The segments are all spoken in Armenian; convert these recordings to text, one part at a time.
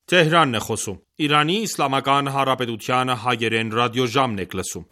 Թեհրանն է խոսում։ Իրանի Իսլամական Հանրապետության հայերեն ռադիոժամն եք լսում։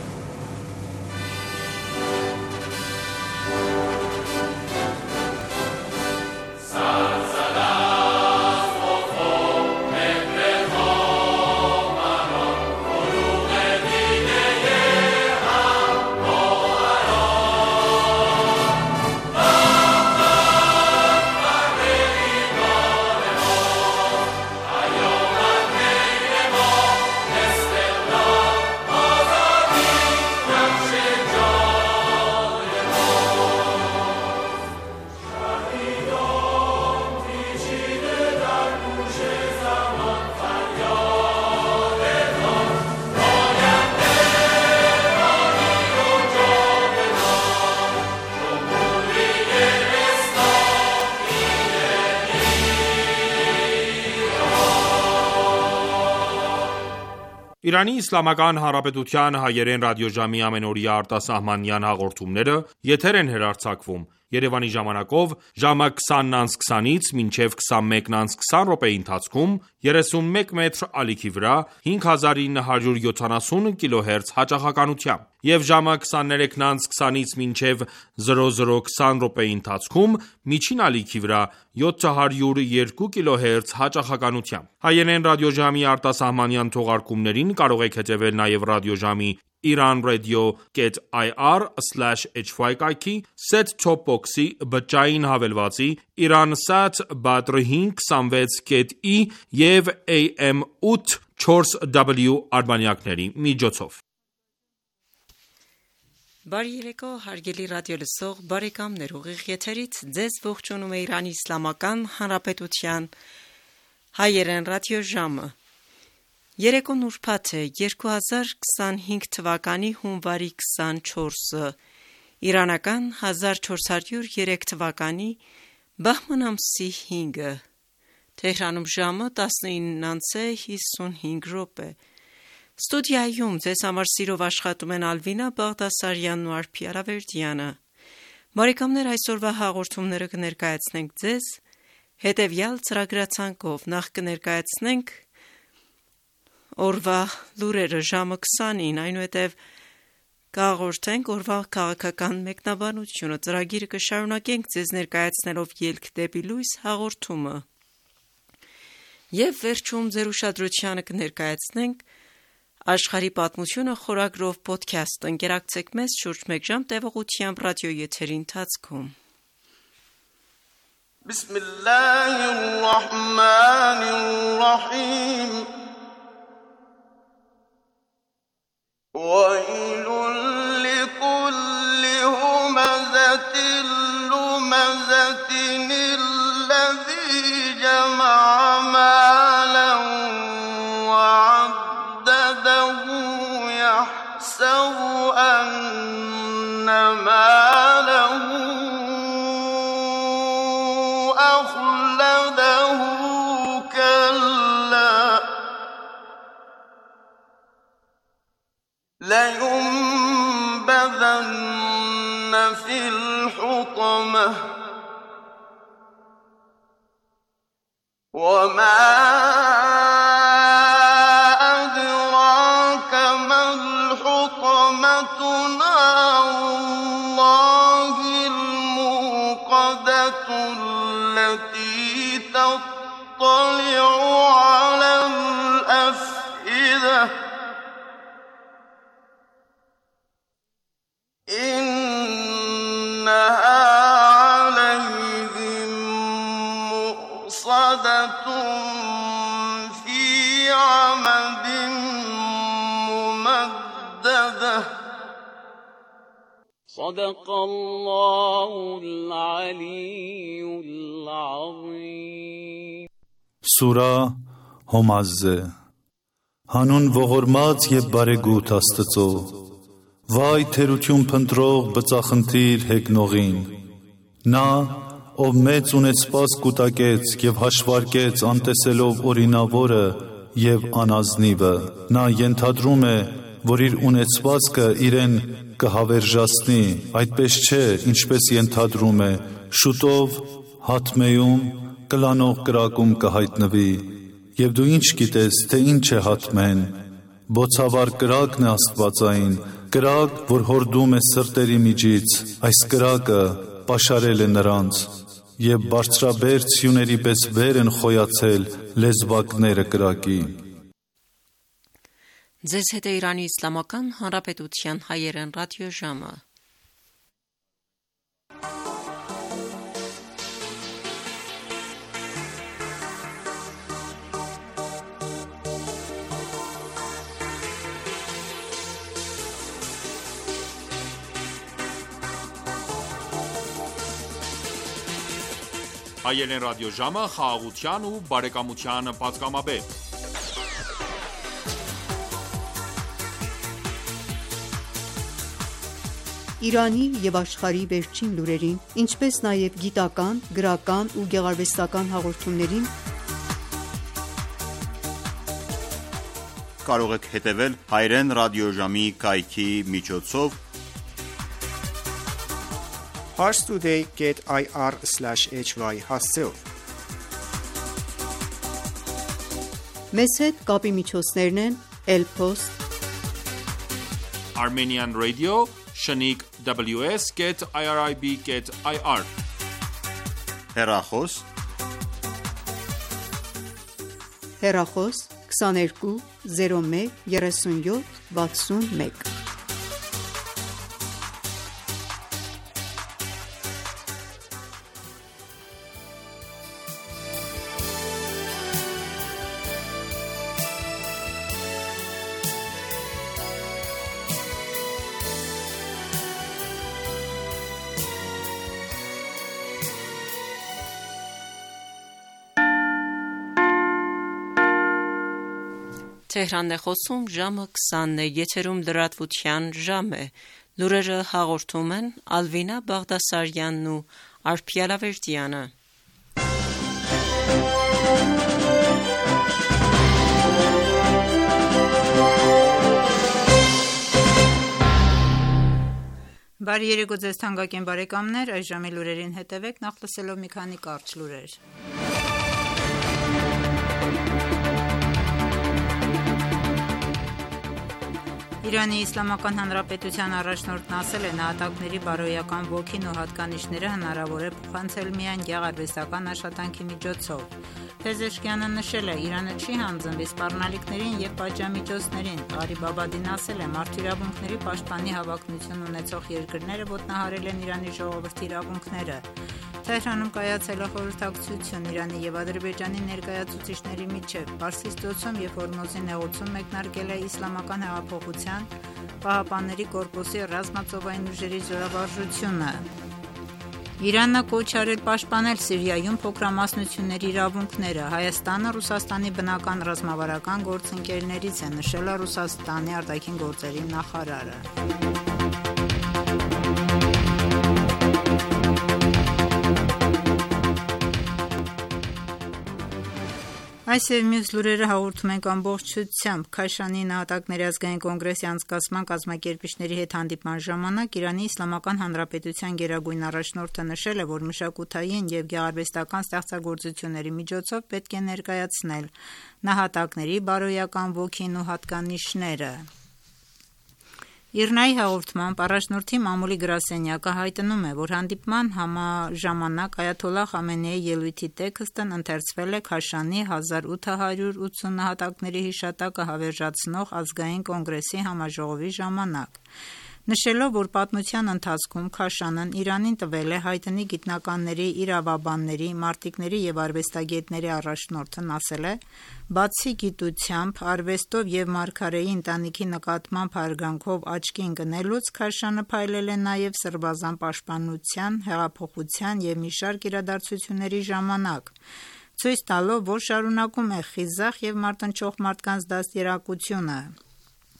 Իրանի Իսլամական Հանրապետության հայերեն ռադիոժամի ամենօրյա արտասահմանյան հաղորդումները եթեր են հեռարձակվում Երևանի ժամանակով ժամը 20:20-ից մինչև 21:20 րոպեի ընթացքում 31 մետր ալիքի վրա 5970 կիլոհերց հաճախականությամբ և ժամը 23:20-ից մինչև 00:20 րոպեի ընթացքում միջին ալիքի վրա 702 կիլոհերց հաճախականությամբ։ Հայերեն ռադիոժամի արտասահմանյան թողարկումներին կարող եք հետևել նաև ռադիոժամի iranradio.ir/hy կայքի, set-top box-ի, բջջային հավելվածի, Iransat Badr 526.i և AM 840W արբանյակների միջոցով։ Բարի երեկո, հարգելի ռադիոլսող բարեկամներ, ուղիղ եթերից ձեզ ողջունում է Իրանի Իսլամական Հանրապետության հայերեն ռադիոժամը։ Երեկոն ուրբաթ է 2025 թվականի հունվարի 24-ը, իրանական 1403 թվականի բահման ամսի 5-ը, Թեհրանում ժամը 19:55 Ստուդիայում ձեզ համար սիրով աշխատում են Ալվինա Բաղդասարյանն ու Արփի Արավերդյանը։ Բարեկամներ, այսօրվա հաղորդումները կներկայացնենք ձեզ հետևյալ ծրագրացանկով. Նախ կներկայացնենք օրվա լուրերը ժամը 20-ին, այնուհետև կհաղորդենք օրվա քաղաքական մեկնաբանությունը, ծրագիրը կշարունակենք ձեզ ներկայացնելով ելք դեպի լույս հաղորդումը և վերջում ձեր ուշադրությանը կներկայացնենք աշխարհի պատմությունը խորագրով պոդքասթ։ Ընկերակցեք մեզ շուրջ մեկ ժամ տևողությամբ ռադիո եթերի ընթացքում։ Բիսմիլլահիռռահմանիռռահիմ وَيْلٌ لِكُلِّ هُمَزَةٍ لُمَزَةٍ الَّذِي جَمَعَ مَالًا وَعَدَّدَهُ يَحْسَبُ أَنَّ مَالَهُ أَخْلَدَهُ كَلَّا لَيُنبَذَنَّ فِي الْحُطَمَةِ وَمَا أَدْرَاكَ مَا الْحُطَمَةُ نَارُ اللَّهِ الْمُوقَدَةُ الَّتِي تَطَّلِعُ عَلَى الْأَفْئِدَةِ إِنَّهَا عَلَيْهِم مُّؤْصَدَةٌ فِي عَمَدٍ مُّمَدَّدَةٍ صدق الله العلي العظيم Սուրա Հոմազե Հանուն ողորմած և բարեգութ Աստծո Վայ թերություն փնտրող բծախնդիր հեգնողին Նա ով մեծ ունեցված կուտակեց և հաշվարկեց անտեսելով օրինավորը և անազնիվը Նա ենթադրում է որ իր ունեցվածքը իրեն կհավերժացնի այդպես չէ ինչպես ենթադրում է շուտով հաթմեում կլանող կրակում կհայտնվի Եվ դու ինչ գիտես, թե ինչ է հատմեն, բոցավառ կրակն է աստվածային, կրակ, որ հորդում է սրտերի միջից, այս կրակը պաշարել է նրանց, և բարձրաբեր սյուների պես վեր են խոյացել լեզվակները կրակի։ Ձեզ հետ է Իրանի Իսլամական Հանրապետության հայերեն ռադիոժամը։ Հայերեն ռադիոժամը խաղաղության ու բարեկամության պատգամաբեր։ Իրանի և աշխարհի վերջին լուրերին, ինչպես նաև գիտական, գրական ու գեղարվեստական հաղորդումներին կարող եք հետևել հայերեն ռադիոժամի կայքի միջոցով parstoday.ir/hy հասցեով։ Մեզ հետ կապի միջոցներն են Elpost, Armenian Radio, Shaniq WS.irib.ir հեռախոս, հեռախոս 22 01 37 61։ Թեհրանն է խոսում ժամը 20-ն է, եթերում լրատվության ժամ է։ Լուրերը հաղորդում են Ալվինա Բաղդասարյանն ու Արփիա Լավերդյանը։ Բարի երեկո ձեզ թանկագին բարեկամներ, այս ժամի լուրերին հետևեք, նախ լսելով մի քանի կարճ լուրեր։ Իրանի Իսլամական Հանրապետության առաջնորդն ասել է, նահատակների բարոյական ոգին ու հատկանիշները հնարավոր է փոխանցել միայն գեղարվեստական աշխատանքի միջոցով։ Փեզեշկյանը նշել է, Իրանը չի հանձնվի սպառնալիքներին և պատժամիջոցներին։ Ղարիբ Աբադին ասել է, մարդու իրավունքների պաշտպանի հավակնություն ունեցող երկրները ոտնահարել են Իրանի ժողովրդի իրավունքները։ Թեհրանում կայացել է խորհրդակցություն Իրանի և Ադրբեջանի ներկայացուցիչների միջև։ Պարսից ծոցում և Հորմուզի նեղուցում մեկնարկել է Իսլամական հեղափոխության Պահապանների կորպուսի ռազմածովային ուժերի զորավարժությունը։ Իրանը կոչ արել պաշտպանել Սիրիայում փոքրամասնությունների իրավունքները։ Հայաստանը Ռուսաստանի բնական ռազմավարական գործընկերներից է, նշել է Ռուսաստանի արտաքին գործերի նախարարը։ Այս և մյուս լուրերը հաղորդում ենք ամբողջությամբ։ Քաշանի նահատակների ազգային կոնգրեսի անցկացման կազմակերպիչների հետ հանդիպման ժամանակ Իրանի Իսլամական Հանրապետության գերագույն առաջնորդը նշել է, որ մշակութային և գեղարվեստական ստեղծագործությունների միջոցով պետք է ներկայացնել նահատակների բարոյական ոգին ու հատկանիշները։ Իրնայի հաղորդմամբ առաջնորդի մամուլի գրասենյակը հայտնում է, որ հանդիպման ժամանակ Այաթոլլահ Խամենեիի ելույթի տեքստն ընթերցվել է Քաշանի 1880 նահատակների հիշատակը հավերժացնող ազգային կոնգրեսի համաժողովի ժամանակ։ Նշելով, որ պատմության ընթացքում Քաշանն Իրանին տվել է հայտնի գիտնականների, իրավաբանների, մարտիկների և արվեստագետների առաջնորդն ասել է. բացի գիտությամբ, արվեստով և մարգարեի ընտանիքի նկատմամբ հարգանքով աչքի ընկնելուց, Քաշանը փայլել է նաև սրբազան պաշտպանության, հեղափոխության և մի շարք իրադարձությունների ժամանակ, ցույց տալով, որ շարունակում է խիզախ և մարտնչող մարդկանց դաստիարակությունը։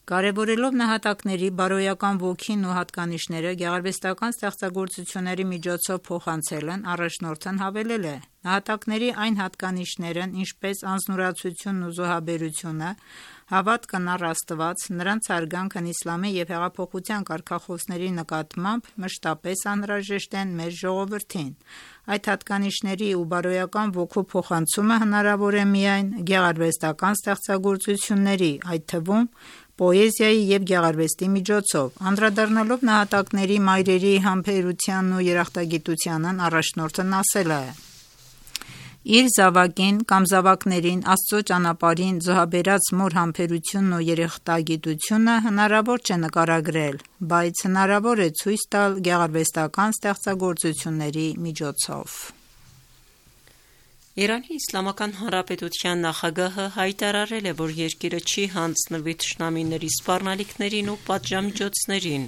Կարևորելով նահատակների բարոյական ոգին ու հատկանիշները գեղարվեստական ստեղծագործությունների միջոցով փոխանցելն, առաջնորդն հավելել է. նահատակների այն հատկանիշներն, ինչպես անձնուրացությունն ու զոհաբերությունը, հավատքն առ Աստված, նրանց հարգանքն իսլամի և հեղափոխության կարգախոսների նկատմամբ մշտապես անհրաժեշտ են մեր ժողովրդին։ Այդ հատկանիշների ու բարոյական ոգու փոխանցումը հնարավոր է միայն գեղարվեստական ստեղծագործությունների, այդ թվում պոեզիայի և գեղարվեստի միջոցով։ Անդրադառնալով նահատակների մայրերի համբերությանն ու երախտագիտությանն, առաջնորդն ասել է. իր զավակին կամ զավակներին Աստծո ճանապարհին զոհաբերած մոր համբերությունն ու երախտագիտությունը հնարավոր չէ նկարագրել, բայց հնարավոր է ցույց տալ գեղարվեստական ստեղծագործությունների միջոցով։ Իրանի Իսլամական Հանրապետության նախագահը հայտարարել է, որ երկիրը չի հանձնվի թշնամիների սպառնալիքներին ու պատժամիջոցներին։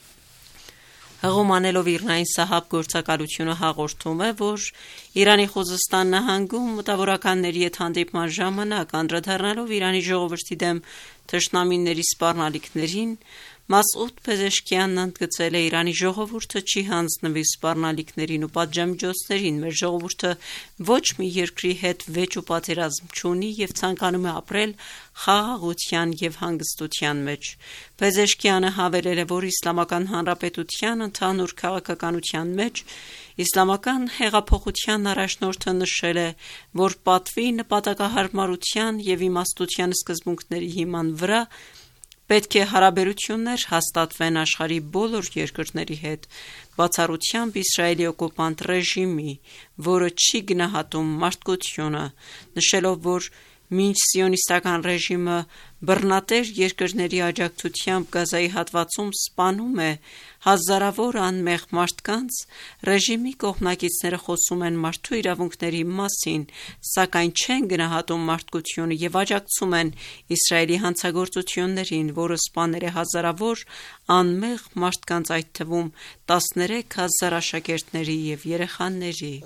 Հղում անելով Իռնային Սահաբ գործակալությունը հաղորդում է, որ Իրանի Խուզստան նահանգում մտավորականների հետ հանդիպման ժամանակ անդրադառնալով Իրանի ժողովրդի դեմ թշնամիների սպառնալիքներին, Մասուդ Փեզեշքյանն ընդգծել է Իրանի ժողովուրդը չի հանձնվի սպառնալիքներին ու պատժամիջոցներին, մեր ժողովուրդը ոչ մի երկրի հետ վեճ ու պատերազմ չունի և ցանկանում է ապրել խաղաղության և հանգստության մեջ։ Փեզեշքյանը հավելել է, որ Իսլամական Հանրապետության ընդհանուր քաղաքականության մեջ Իսլամական հեղափոխության առաջնորդը նշել է, որ պատվի նպատակահարմարության և իմաստության սկզբունքների հիման վրա պետք է հարաբերություններ հաստատվեն աշխարհի բոլոր երկրների հետ, բացառությամբ Իսրայելի օկուպանտ ռեժիմի, որը չի գնահատում մարդկությունը, նշելով, որ մինչ սիոնիստական ռեժիմը բռնատեր երկրների աջակցությամբ Գազայի հատվածում սպանում է հազարավոր անմեղ մարդկանց, ռեժիմի կողմնակիցները խոսում են մարդու իրավունքների մասին, սակայն չեն գնահատում մարդկությունը և աջակցում են Իսրայելի հանցագործություններին, որը սպանել է հազարավոր անմեղ մարդկանց, այդ թվում 13,000 աշակերտների և երեխաների։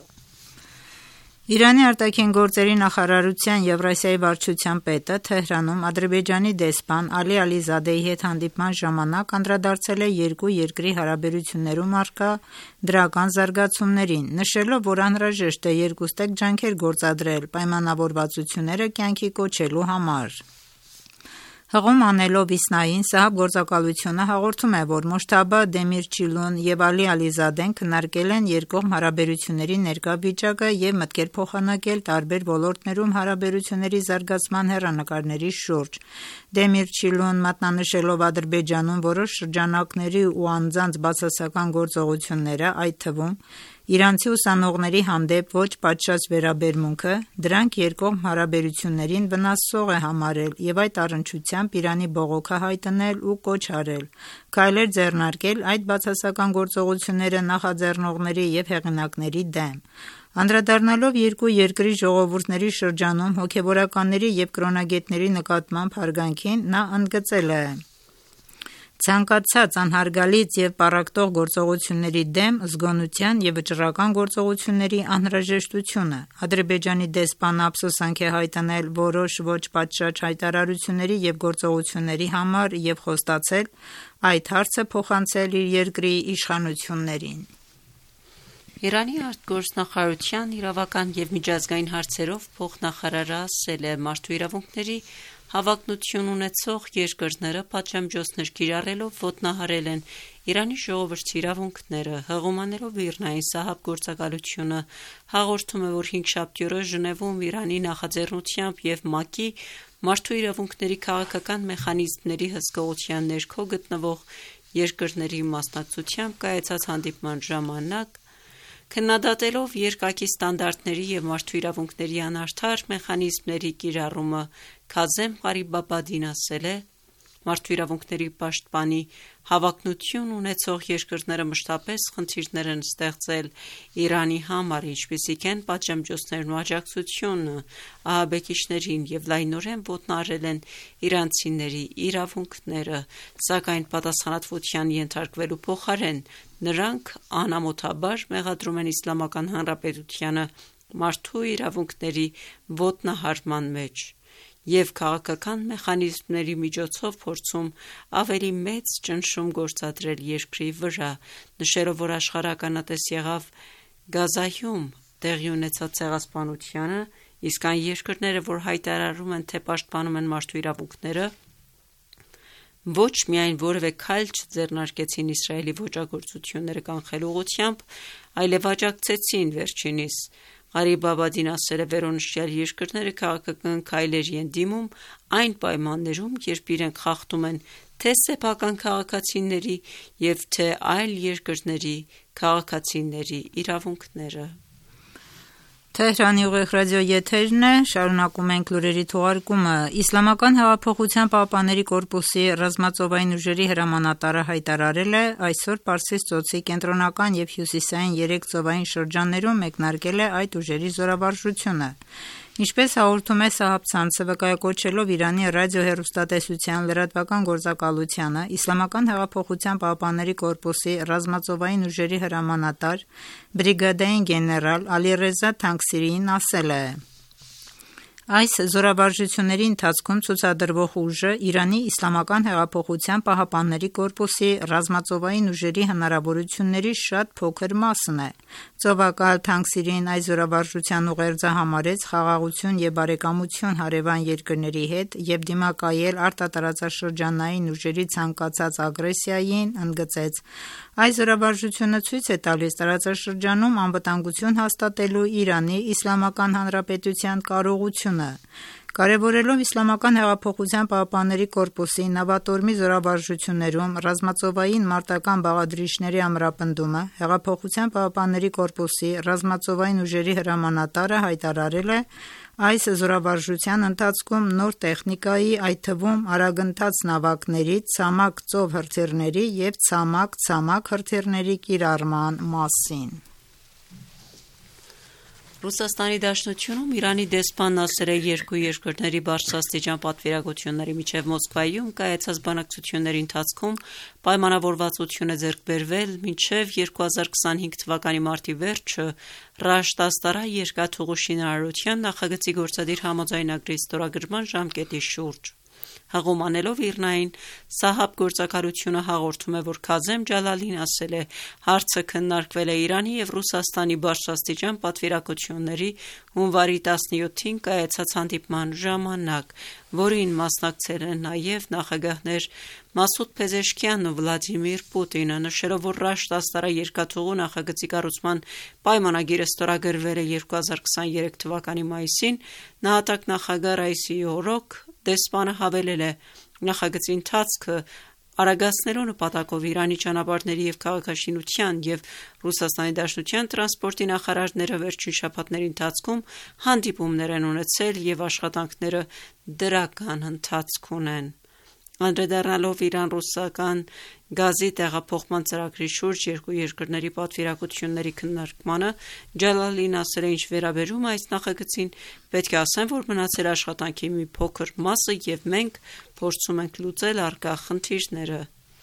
Իրանի արտաքին գործերի նախարարության Եվրասիայի վարչության պետը Թեհրանում Ադրբեջանի դեսպան Ալի Ալիզադեի հետ հանդիպման ժամանակ անդրադարձել է երկու երկրի հարաբերություններում առկա դրական զարգացումներին, նշելով, որ անհրաժեշտ է երկուստեք ջանքեր գործադրել պայմանավորվածությունները կյանքի կոչելու համար։ Հղում անելով Իսնային, Սահաբ գործակալությունը հաղորդում է, որ Մոջթաբա Դեմիրճիլուն և Ալի Ալիզադեն քննարկել են երկկողմ հարաբերությունների ներկա վիճակը և մտքեր փոխանակել տարբեր ոլորտներում հարաբերությունների զարգացման հեռանկարների շուրջ։ Դեմիրճիլուն մատնանշելով Ադրբեջանում որոշ շրջանակների ու անձանց բացասական գործողությունները, այդ թվում իրանցի ուսանողների հանդեպ ոչ պատշաճ վերաբերմունքը, դրանք երկկողմ հարաբերություններին վնասող է համարել և այդ առնչությամբ Իրանի բողոքը հայտնել ու կոչ արել քայլեր ձեռնարկել այդ բացասական գործողությունները նախաձեռնողների և հեղինակների դեմ։ Անդրադառնալով երկու երկրի ժողովուրդների շրջանում հոգևորականների և կրոնագետների նկատմամբ հարգանքին, նա ընդգծել է. Ցանկացած անհարգալից և պառակտող գործողությունների դեմ զգոնության և վճռական գործողությունների անհրաժեշտությունը։ Ադրբեջանի դեսպանը ափսոսանք է հայտնել որոշ ոչ պատշաճ հայտարարությունների և գործողությունների համար և խոստացել այդ հարցը փոխանցել իր երկրի իշխանություններին։ Իրանի արտգործնախարարության իրավական և միջազգային հարցերով փոխնախարարը ասել է. մարդու իրավունքների հավակնություն ունեցող երկրները պատժամիջոցներ կիրառելով ոտնահարել են Իրանի ժողովրդի իրավունքները։ Հղում անելով Իռնային Սահաբ գործակալությունը հաղորդում է, որ հինգշաբթի օրը Ժնևում Իրանի նախաձեռնությամբ և ՄԱԿ-ի մարդու իրավունքների քաղաքական մեխանիզմների հսկողության ներքո գտնվող երկրների մասնակցությամբ կայացած հանդիպման ժամանակ քննադատելով երկակի ստանդարտների և մարդու իրավունքների անարդար մեխանիզմների կիրառումը, Քազեմ Ղարիբաբադին ասել է. մարդու իրավունքների պաշտպանի հավակնություն ունեցող երկրները մշտապես խնդիրներ են ստեղծել Իրանի համար, ինչպիսիք են պատժամիջոցներն ու աջակցությունը ահաբեկիչներին և լայնորեն ոտնահարել են իրանցիների իրավունքները, սակայն պատասխանատվության ենթարկվելու փոխարեն նրանք անամոթաբար մեղադրում են Իսլամական Հանրապետությանը մարդու իրավունքների ոտնահարման մեջ։ և քաղաքական մեխանիզմների միջոցով փորձում ավելի մեծ ճնշում գործադրել երկրի վրա, նշելով, որ աշխարհականատես եղավ Գազայում տեղի ունեցած ցեղասպանությանը, իսկ այն երկրները, որ հայտարարում են, թե պաշտպանում են մարդու իրավունքները, ոչ միայն որևէ քայլ չձեռնարկեցին Իսրայելի ոճրագործությունները կանխելու ուղղությամբ, այլև աջակցեցին վերջինիս։ Ղարիբ Աբադին ասել է, վերոնշյալ երկրները քաղաքական քայլերի են դիմում այն պայմաններում, երբ իրենք խախտում են թե սեփական քաղաքացիների և թե այլ երկրների քաղաքացիների իրավունքները։ Թեհրանի ուղիղ ռադիո եթերն է, շարունակում ենք լուրերի թողարկումը։ Իսլամական հեղափոխության պահապանների կորպուսի ռազմածովային ուժերի հրամանատարը հայտարարել է, այսօր Պարսից ծոցի կենտրոնական և հյուսիսային 3 ծովային շրջաններում մեկնարկել է այդ ուժերի զորավարժությունը։ Ինչպես հաղորդում է Սահաբ ցանցը, վկայակոչելով Իրանի ռադիոհեռուստատեսության լրատվական գործակալությանը, Իսլամական հեղափոխության պահապանների կորպուսի ռազմածովային ուժերի հրամանատար բրիգադային գեներալ Ալիռեզա Թանկսիրիին ասել է. Այս զորավարժությունների ընթացքում ցուցադրվող ուժը Իրանի Իսլամական հեղափոխության պահապանների կորպուսի ռազմածովային ուժերի հնարավորությունների շատ փոքր մասն է։ Ծովակալ Թանկսիրին այս զորավարժության ուղերձը համարեց խաղաղություն և բարեկամություն հարևան երկրների հետ և դիմակայել արտատարածաշրջանային ուժերի ցանկացած ագրեսիային, ընդգծեց. Այս զորավարժությունը ցույց է տալիս տարածաշրջանում անվտանգություն հաստատելու Իրանի Իսլամական Հանրապետության կարողությունը։ Կարևորելով Իսլամական հեղափոխության պահապանների կորպուսի նավատորմի զորավարժություններում ռազմածովային մարտական բաղադրիչների ամրապնդումը, Հեղափոխության պահապանների կորպուսի ռազմածովային ուժերի հրամանատարը հայտարարել է այս զորավարժության ընթացքում նոր տեխնիկայի, այդ թվում արագընթաց նավակների, ցամաք ծով հրթիռների և ցամաք-ցամաք հրթիռների կիրառման մասին։ Ռուսաստանի Դաշնությունում Իրանի դեսպանն ասել է երկու երկրների բարձրաստիճան պատվիրակությունների միջև Մոսկվայում կայացած բանակցությունների ընթացքում պայմանավորվածություն է ձեռք բերվել մինչև 2025 թվականի մարտի վերջը Ռաշտ Աստարա երկաթուղու շինարարության նախագծի գործադիր համաձայնագրի ստորագրման ժամկետի շուրջ։ Հղում անելով ԻՌՆԱ-ին, Սահաբ գործակալությունը հաղորդում է, որ Քազեմ Ջալալին ասել է, հարցը քննարկվել է Իրանի և Ռուսաստանի բարձրաստիճան պատվիրակությունների հունվարի 17-ին կայացած հանդիպման ժամանակ, որին մասնակցել են նաև նախագահներ Մասուդ Փեզեշքյանն ու Վլադիմիր Պուտինը, նշելով, որ Ռաշտ Աստարա երկաթուղու նախագծի կառուցման պայմանագիրը ստորագրվել է 2023 թվականի մայիսին, նահատակ նախագահ Ռայիսի օրոք դեսպանը հավելել է. նախագծի ընթացքը արագացնելու նպատակով Իրանի ճանապարհների և քաղաքաշինության և Ռուսաստանի Դաշնության տրանսպորտի նախարարները վերջին շաբաթների ընթացքում հանդիպումներ են ունեցել և աշխատանքները դրական ընթացք ունեն։ Անդրադառնալով Իրան-ռուսական գազի տեղափոխման ծրագրի շուրջ երկու երկրների պատվիրակությունների քննարկմանը, Ջալալին ասել է, ինչ վերաբերում այս նախագծին, պետք է ասեմ, որ մնացել աշխատանքի մի փոքր մասը և մենք փորձում ենք լուծել առկա խնդիրները։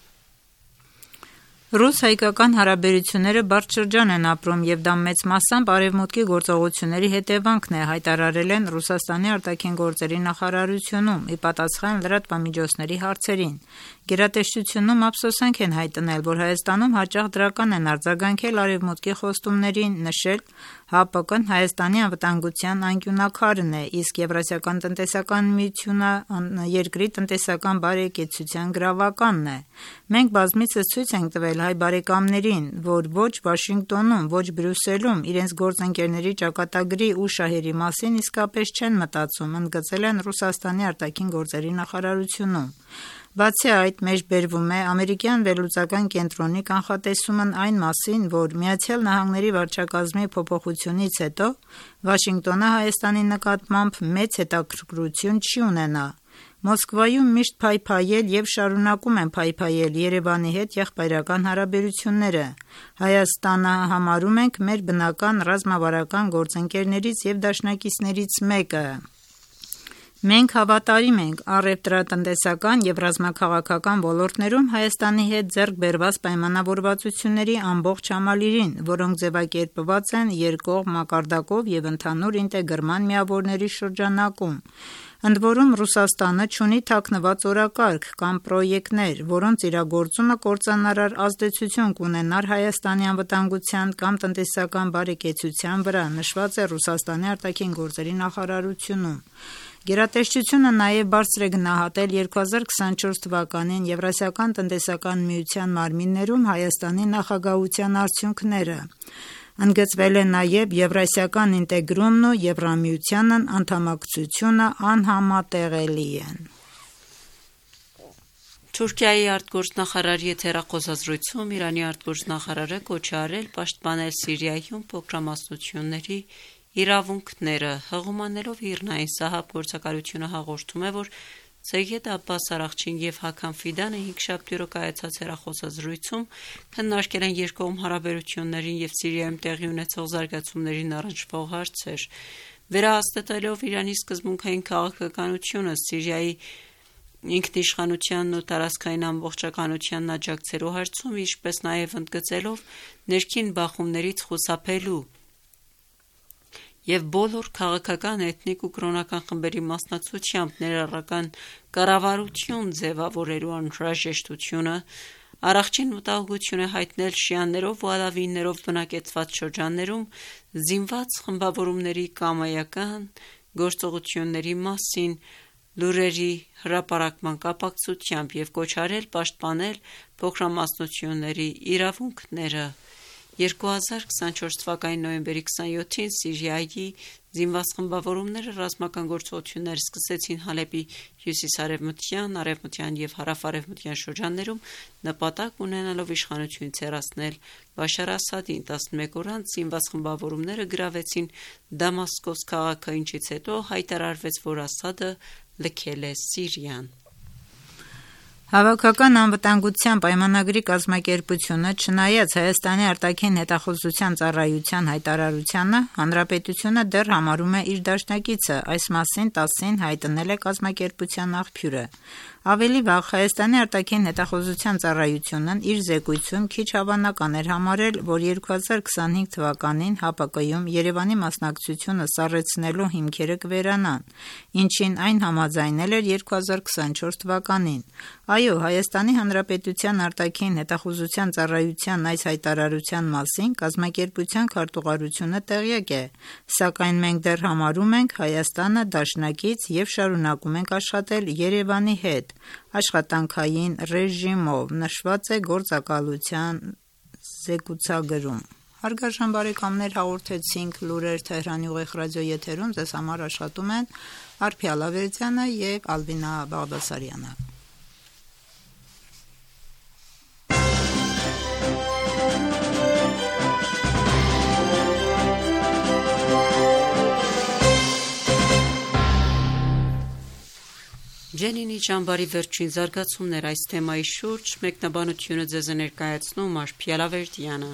Ռուս-հայկական հարաբերությունները բարդ շրջան են ապրում և դա մեծ մասամբ Արևմուտքի գործողությունների հետևանքն է, հայտարարել են Ռուսաստանի արտաքին գործերի նախարարությունում՝ ի պատասխան լրատվամիջոցների հարցերին։ Գերատեսչությունում ափսոսանք են հայտնել, որ Հայաստանում հաճախ դրական են արձագանքել Արևմուտքի խոստումներին, նշել ՀԱՊԿ-ն Հայաստանի անվտանգության անկյունաքարն է, իսկ Եվրասիական տնտեսական միությունը երկրի տնտեսական բարեկեցության գրավականն է։ Մենք բազմիցս ցույց ենք տվել հայ բարեկամներին, որ ոչ Վաշինգտոնում, ոչ Բրյուսելում իրենց գործընկերների ճակատագրի ու շահերի մասին իսկապես չեն մտածում, ընդգծել են Ռուսաստանի արտաքին գործերի նախարարությունում։ Բացի այդ, մեջբերվում է ամերիկյան վերլուծական կենտրոնի կանխատեսումն այն մասին, որ ԱՄՆ վարչակազմի փոփոխությունից հետո Վաշինգտոնը Հայաստանի նկատմամբ մեծ հետաքրքրություն չի ունենա։ Մոսկվայում միշտ փայփայել և շարունակում են փայփայել Երևանի հետ եղբայրական հարաբերությունները։ Հայաստանը համարում ենք մեր բնական ռազմավարական գործընկերներից և դաշնակիցներից մեկը։ Մենք հավատարիմ ենք առևտրատնտեսական և ռազմաքաղաքական ոլորտներում Հայաստանի հետ ձեռք բերված պայմանավորվածությունների ամբողջ համալիրին, որոնք ձևակերպված են երկկողմ մակարդակով և ընդհանուր ինտեգրման միավորների շրջանակում։ Ընդ որում Ռուսաստանը չունի թաքնված օրակարգ կամ պրոյեկտներ, որոնց իրագործումը կործանարար ազդեցություն կունենար Հայաստանի անվտանգության կամ տնտեսական բարեկեցության վրա, նշված է Ռուսաստանի արտաքին գործերի նախարարությունում։ Գերատեսչությունը նաև բարձր է գնահատել 2024 թվականին Եվրասիական տնտեսական միության մարմիններում Հայաստանի նախագահության արդյունքները։ Ընդգծվել է նաև Եվրասիական ինտեգրումն ու Եվրամիությանն անդամակցությունը անհամատեղելի են։ Թուրքիայի արտգործնախարարի հետ հեռախոսազրույցում Իրանի արտգործնախարարը կոչ է արել պաշտպանել Սիրիայում փոքրամասնությունների իրավունքները, հղումանելով Իռնային Սահաբ գործակալությունը հաղորդում է, որ Սեյեդ Աբբաս Արաղչին եւ Հաքամ Ֆիդանը հինգշաբթի օրը կայացած հեռախոսազրույցում քննարկել են երկկողմ հարաբերություններին եւ Սիրիայում տեղի ունեցող զարգացումներին առնչվող հարցեր։ Վերահաստատելով Իրանի սկզբունքային քաղաքականությունը Սիրիայի ինքնիշխանությանն ու տարածքային ամբողջականությանն աջակցելու հարցում, ինչպես նաեւ ընդգծելով ներքին բախումներից խուսափելու եւ բոլոր քաղաքական, էթնիկ ու կրոնական խմբերի մասնակցությամբ ներառական կառավարություն ձևավորելու անհրաժեշտությունը, Արաղչին մտահոգություն է հայտնել շիաներով ու ալավիներով բնակեցված շրջաններում զինված խմբավորումների կամայական գործողությունների մասին լուրերի հրապարակման կապակցությամբ եւ կոչ արել պաշտպանել փոքրամասնությունների իրավունքները։ 2024 թվականի նոյեմբերի 27-ին Սիրիայի զինված խմբավորումները ռազմական գործողություններ սկսեցին Հալեպի հյուսիսարևմտյան, արևմտյան եւ հարավարևմտյան շրջաններում նպատակ ունենալով իշխանությունից հեռացնել Բաշար Ասադին։ 11 օր անց զինված խմբավորումները գրավեցին Դամասկոս քաղաքը, ինչից հետո հայտարարվեց, որ Ասադը լքել է Սիրիան։ Հավաքական անվտանգության պայմանագրի կազմակերպությունը, չնայած Հայաստանի արտաքին հետախուզության ծառայության հայտարարությանը, Հանրապետությունը դեռ համարում է իր դաշնակիցը, այս մասին 10-ին հայտնել է կազմակերպության աղբյուրը։ Ավելի վաղ Հայաստանի արտաքին հետախուզության ծառայությունն իր զեկույցում քիչ հավանական էր համարել, որ 2025 թվականին ՀԱՊԿ-ում Երևանի մասնակցությունը սառեցնելու հիմքերը կվերանան, ինչին այն համաձայնել էր 2024 թվականին։ Այո, Հայաստանի Հանրապետության արտաքին հետախուզության ծառայության այս հայտարարության մասին կազմակերպության քարտուղարությունը տեղյակ է, սակայն մենք դեռ համարում ենք Հայաստանը դաշնակից եւ շարունակում ենք աշխատել Երևանի հետ աշխատանքային ռեժիմով, նշված է գործակալության զեկուցագրում։ Հարգարժան բարեկամներ, հաղորդեցինք լուրեր Թեհրանի ուղիղ ռադիոեթերում, ձեզ համար աշխատում են Արփիա Լավերդյանը եւ Ալբինա Բաղդասարյանը։ Ջենինի ճամբարի վերջին զարգացումներ այս թեմայի շուրջ մեկնաբանությունը ձեզ է ներկայացնում Արփիա Լավերդյանը։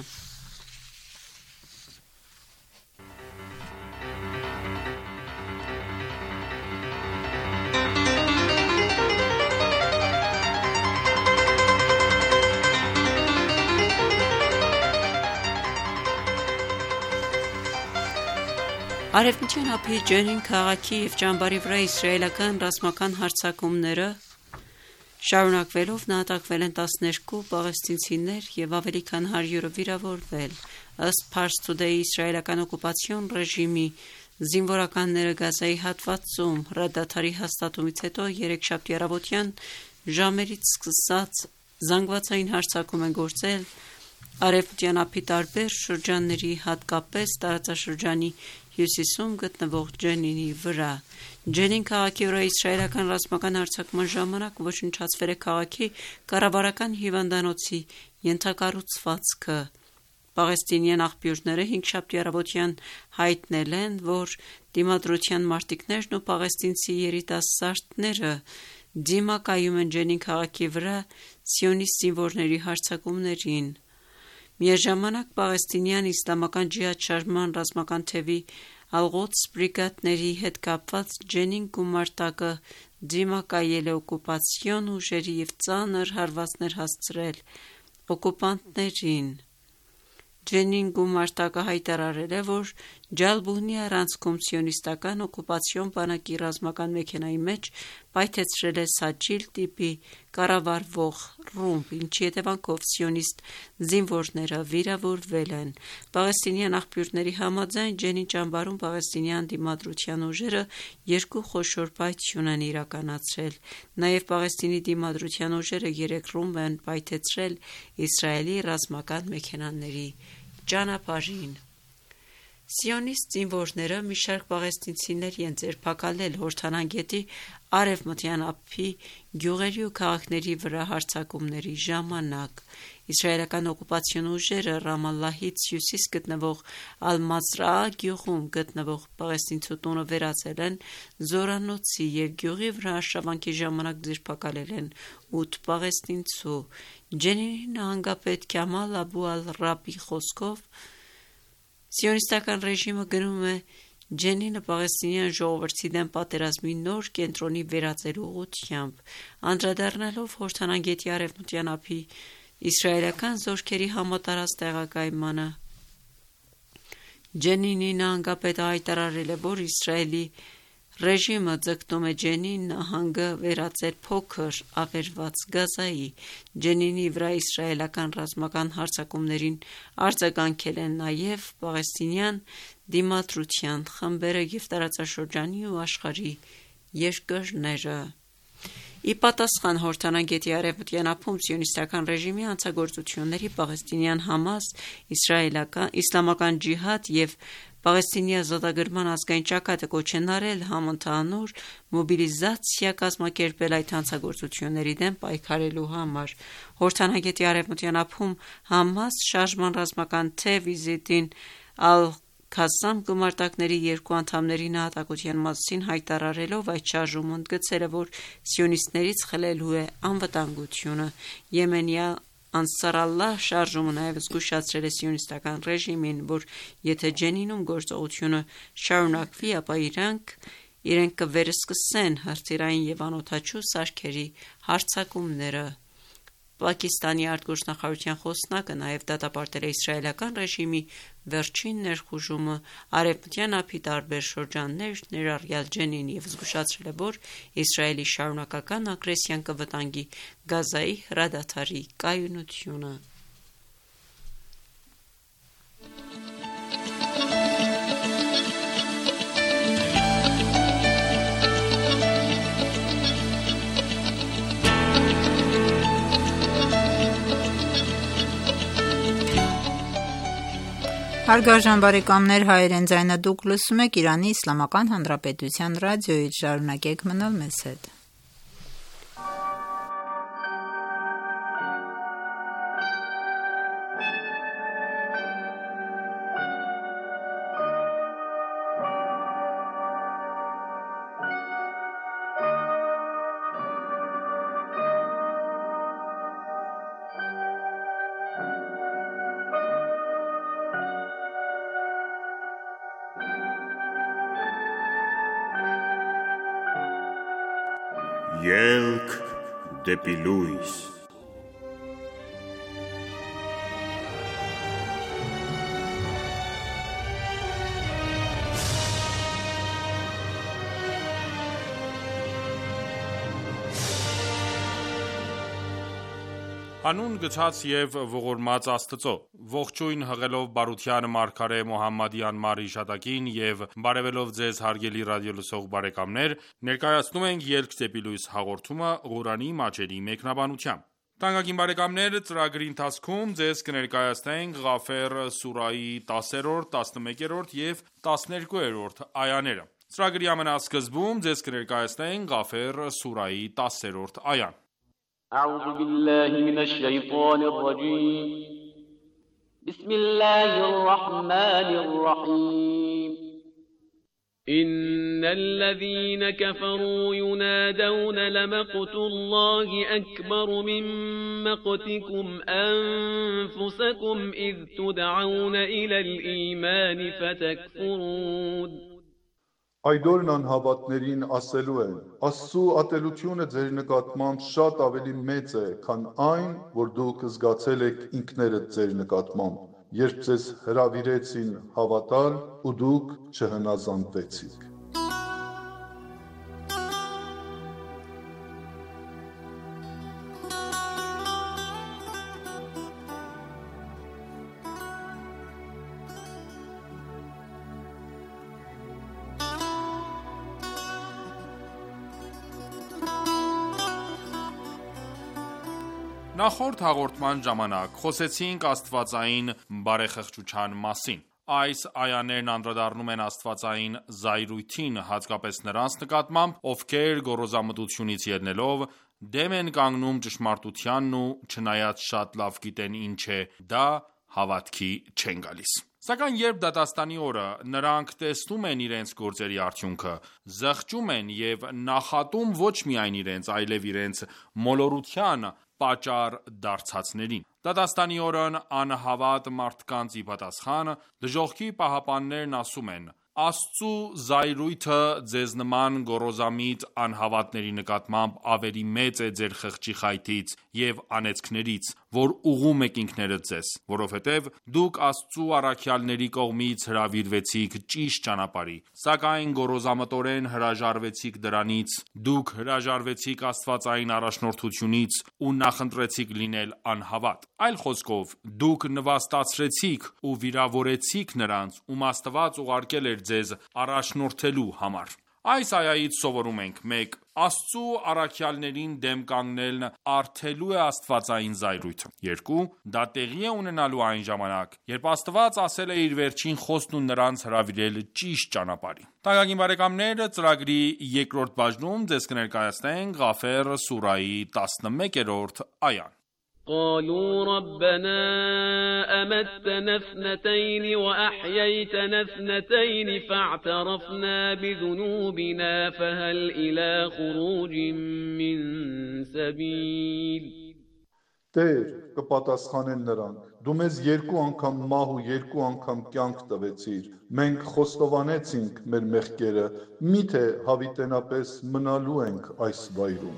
Արևմտյան ափի Ջենին քաղաքի եւ ճամբարի վրա իսրայելական ռազմական հարձակումները շարունակվելով նահատակվել են 12 պաղեստինցիներ եւ ավելի քան 100-ը վիրավորվել։ Ըստ Pars Today իսրայելական օկուպացիոն ռեժիմի զինվորականները Գազայի հատվածում հրադադարի հաստատումից հետո երեքշաբթի առավոտյան ժամերից սկսած զանգվածային հարձակում են գործել Արևմտյան ափի տարբեր շրջանների, հատկապես տարածաշրջանի հյուսիսում գտնվող Ջենինի վրա։ Ջենին քաղաքի վրա իսրայելական ռազմական հարձակման ժամանակ ոչնչացվել է քաղաքի կառավարական հիվանդանոցի ենթակառուցվածքը։ Պաղեստինյան աղբյուրները հինգշաբթի առավոտյան հայտնել են, որ դիմադրության մարտիկներն ու պաղեստինցի երիտասարդները դիմակայում են Ջենին քաղաքի վրա սիոնիստ զինվորների հարձակումներին։ Միաժամանակ Պաղեստինյան իսլամական ջիհադ շարժման ռազմական թևի Ալ-Ղոդս բրիգադների հետ կապված Ջենին գումարտակը դիմակայել է օկուպացիոն ուժերի եւ ծանր հարվածներ հասցրել օկուպանտներին։ Ջենին գումարտակը հայտարարել է, որ Ջալբունի առանցքում սիոնիստական օկուպացիոն բանակի ռազմական մեքենայի մեջ պայթեցրել է Սաջիլ տիպի կառավարվող ռումբ, ինչի հետևանքով սիոնիստ զինվորները վիրավորվել են։ Պաղեստինյան աղբյուրների համաձայն Ջենին ճամբարում պաղեստինյան դիմադրության ուժերը 2 խոշոր պայթյուն են իրականացրել։ Նաև Պաղեստինի դիմադրության ուժերը 3 ռումբ են պայթեցրել Իսրայելի ռազմական մեքենաների ճանապարհին։ Սիոնիստ զինվորները մի շարք պաղեստինցիների են ձերբակալել Հորդանան գետի արևմտյան ափի գյուղերի ու քաղաքների վրա հարձակումների ժամանակ։ Իսրայելական օկուպացիոն ուժերը Ռամալլահից հյուսիս գտնվող Ալ-Մազրաա գյուղում գտնվող պաղեստինցու տունը վերածել են զորանոցի և գյուղի վրա արշավանքի ժամանակ ձերբակալել են 8 պաղեստինցու։ Ջենինի նահանգապետ Քամալ Աբու Ալ-Ռաբի խոսքով Սիոնիստական ռեժիմը գնում է Ջենինը պաղեստինյան ժողովրդի դեմ պատերազմի նոր կենտրոնի վերածելու ուղղությամբ, անդրադառնալով Հորդանան գետի արևմտյան ափի իսրայելական զորքերի համատարած տեղակայմանը։ Ջենինի նահանգապետը հայտարարել է, որ Իսրայելի ռեժիմը ձգտում է Ջենին նահանգը վերածել փոքր ավերված Գազայի։ Ջենինի վրա իսրայելական ռազմական հարձակումներին արձագանքել են նաև պաղեստինյան դիմադրության խմբերը և տարածաշրջանի ու աշխարհի երկրները։ Ի պատասխան Հորդանան գետի արևմտյան ափում սիոնիստական ռեժիմի հանցագործությունների պաղեստինյան Համաս, Իսլամական ջիհադ և Պաղեստինի ազատագրման ազգային ճակատը կոչ են արել համընդհանուր մոբիլիզացիա կազմակերպել այդ հանցագործությունների դեմ պայքարելու համար։ Հորդանան գետի արևմտյան ափում Համաս շարժման ռազմական թեւ Իզզեդին Ալ-Քասամ գումարտակների 2 անդամների նահատակության մասին հայտարարելով այդ շարժումը ընդգծել է, որ սիոնիստներից խլելու է անվտանգությունը։ Եմենի Անսար Ալլահ շարժումը նաև զգուշացրել է սիոնիստական ռեժիմին, որ եթե Ջենինում գործողությունը շարունակվի, ապա իրենք կվերսկսեն հրթիռային և անօդաչու սարքերի հարձակումները։ Պակիստանի արտգործնախարարության խոսնակը նաև դատապարտել է իսրայելական ռեժիմի վերջին ներխուժումը արևմտյան ափի տարբեր շրջաններ, ներառյալ Ջենին, և զգուշացրել է, որ Իսրայելի շարունակական ագրեսիան կվտանգի Գազայի հրադադարի կայունությունը։ Հարգարժան բարեկամներ, հայերեն ձայնը դուք լսում եք Իրանի Իսլամական Հանրապետության ռադիոյից, շարունակեք մնալ մեզ հետ։ Ելք դեպի լույս։ Հանուն գցած և ողորմած Աստծո, ողջույն հղելով բարության մարգարե Մոհամմադի անմար հիշատակին և բարևելով ձեզ հարգելի ռադիոլսող բարեկամներ, ներկայացնում ենք «Ելք դեպի լույս» հաղորդումը Ղուրանի մատչելի մեկնաբանությամբ։ Թանկագին բարեկամներ, ծրագրի ընթացքում ձեզ կներկայացնենք Ղաֆեր սուրահի 10-րդ, 11-րդ և 12-րդ այաները։ Ծրագրի ամենասկզբում ձեզ կներկայացնենք Ղաֆեր սուրահի 10-րդ այան։ أعوذ بالله من الشيطان الرجيم بسم الله الرحمن الرحيم إن الذين كفروا ينادون لمقت الله أكبر من مقتكم أنفسكم إذ تدعون إلى الإيمان فتكفرون Այդ օրն անհավատներին ասելու են. Աստծու ատելությունը ձեր նկատմամբ շատ ավելի մեծ է, քան այն, որ դուք զգացել եք ինքներդ ձեր նկատմամբ։ երբ ձեզ հրավիրեցին հավատալ ու դուք չհնազանդվեցիք։ Նախորդ հաղորդման ժամանակ խոսեցինք աստվածային բարեխղճության մասին։ Այս այաներն անդրադառնում են աստվածային զայրույթին, հատկապես նրանց նկատմամբ, ովքեր գոռոզամտությունից ելնելով դեմ են կանգնում ճշմարտությանն ու չնայած շատ լավ գիտեն ինչ է դա, հավատքի չեն գալիս։ Սակայն երբ դատաստանի օրը նրանք տեսնում են իրենց գործերի արդյունքը, զղջում են և նախատում ոչ միայն իրենց, այլև իրենց մոլորության պատճառ դարձածներին։ Դատաստանի օրն անհավատ մարդկանց ի պատասխան, դժոխքի պահապաններն ասում են. Աստծու զայրույթը ձեզ նման գոռոզամիտ անհավատների նկատմամբ ավելի մեծ է ձեր խղճի խայթից և անեծքներից, որ ուղղում եք ինքներդ ձեզ, որովհետև դուք Աստծու առաքյալների կողմից հրավիրվեցիք ճիշտ ճանապարհի, սակայն գոռոզամտորեն հրաժարվեցիք դրանից, դուք հրաժարվեցիք աստվածային առաջնորդությունից ու նախընտրեցիք լինել անհավատ։ Այլ խոսքով, դուք նվաստացրեցիք ու վիրավորեցիք նրանց, ում Աստված ուղարկել էր ձեզ առաջնորդելու համար։ Այս այայից սովորում ենք. 1. Աստծու առաքյալներին դեմ կանգնելն արդելու է աստվածային զայրույթը։ 2. Դա տեղի է ունենալու այն ժամանակ, երբ Աստված ասել է իր վերջին խոստն ու նրանց հրավիրել ճիշտ ճանապարհի։ Թանկագին բարեկամներ, ծրագրի երկրորդ բաժնում ձեզ կներկայացնենք Ղաֆեր սուրայի 11-րդ այան։ قالوا ربنا أمتنا اثنتين وأحييتنا اثنتين فاعترفنا بذنوبنا فهل إلى خروج من سبيل Տեր, կպատասխանեն նրանք, դու մեզ երկու անգամ մահ ու երկու անգամ կյանք տվեցիր, մենք խոստովանեցինք մեր մեղքերը, միթե հավիտենապես մնալու ենք այս վայրում։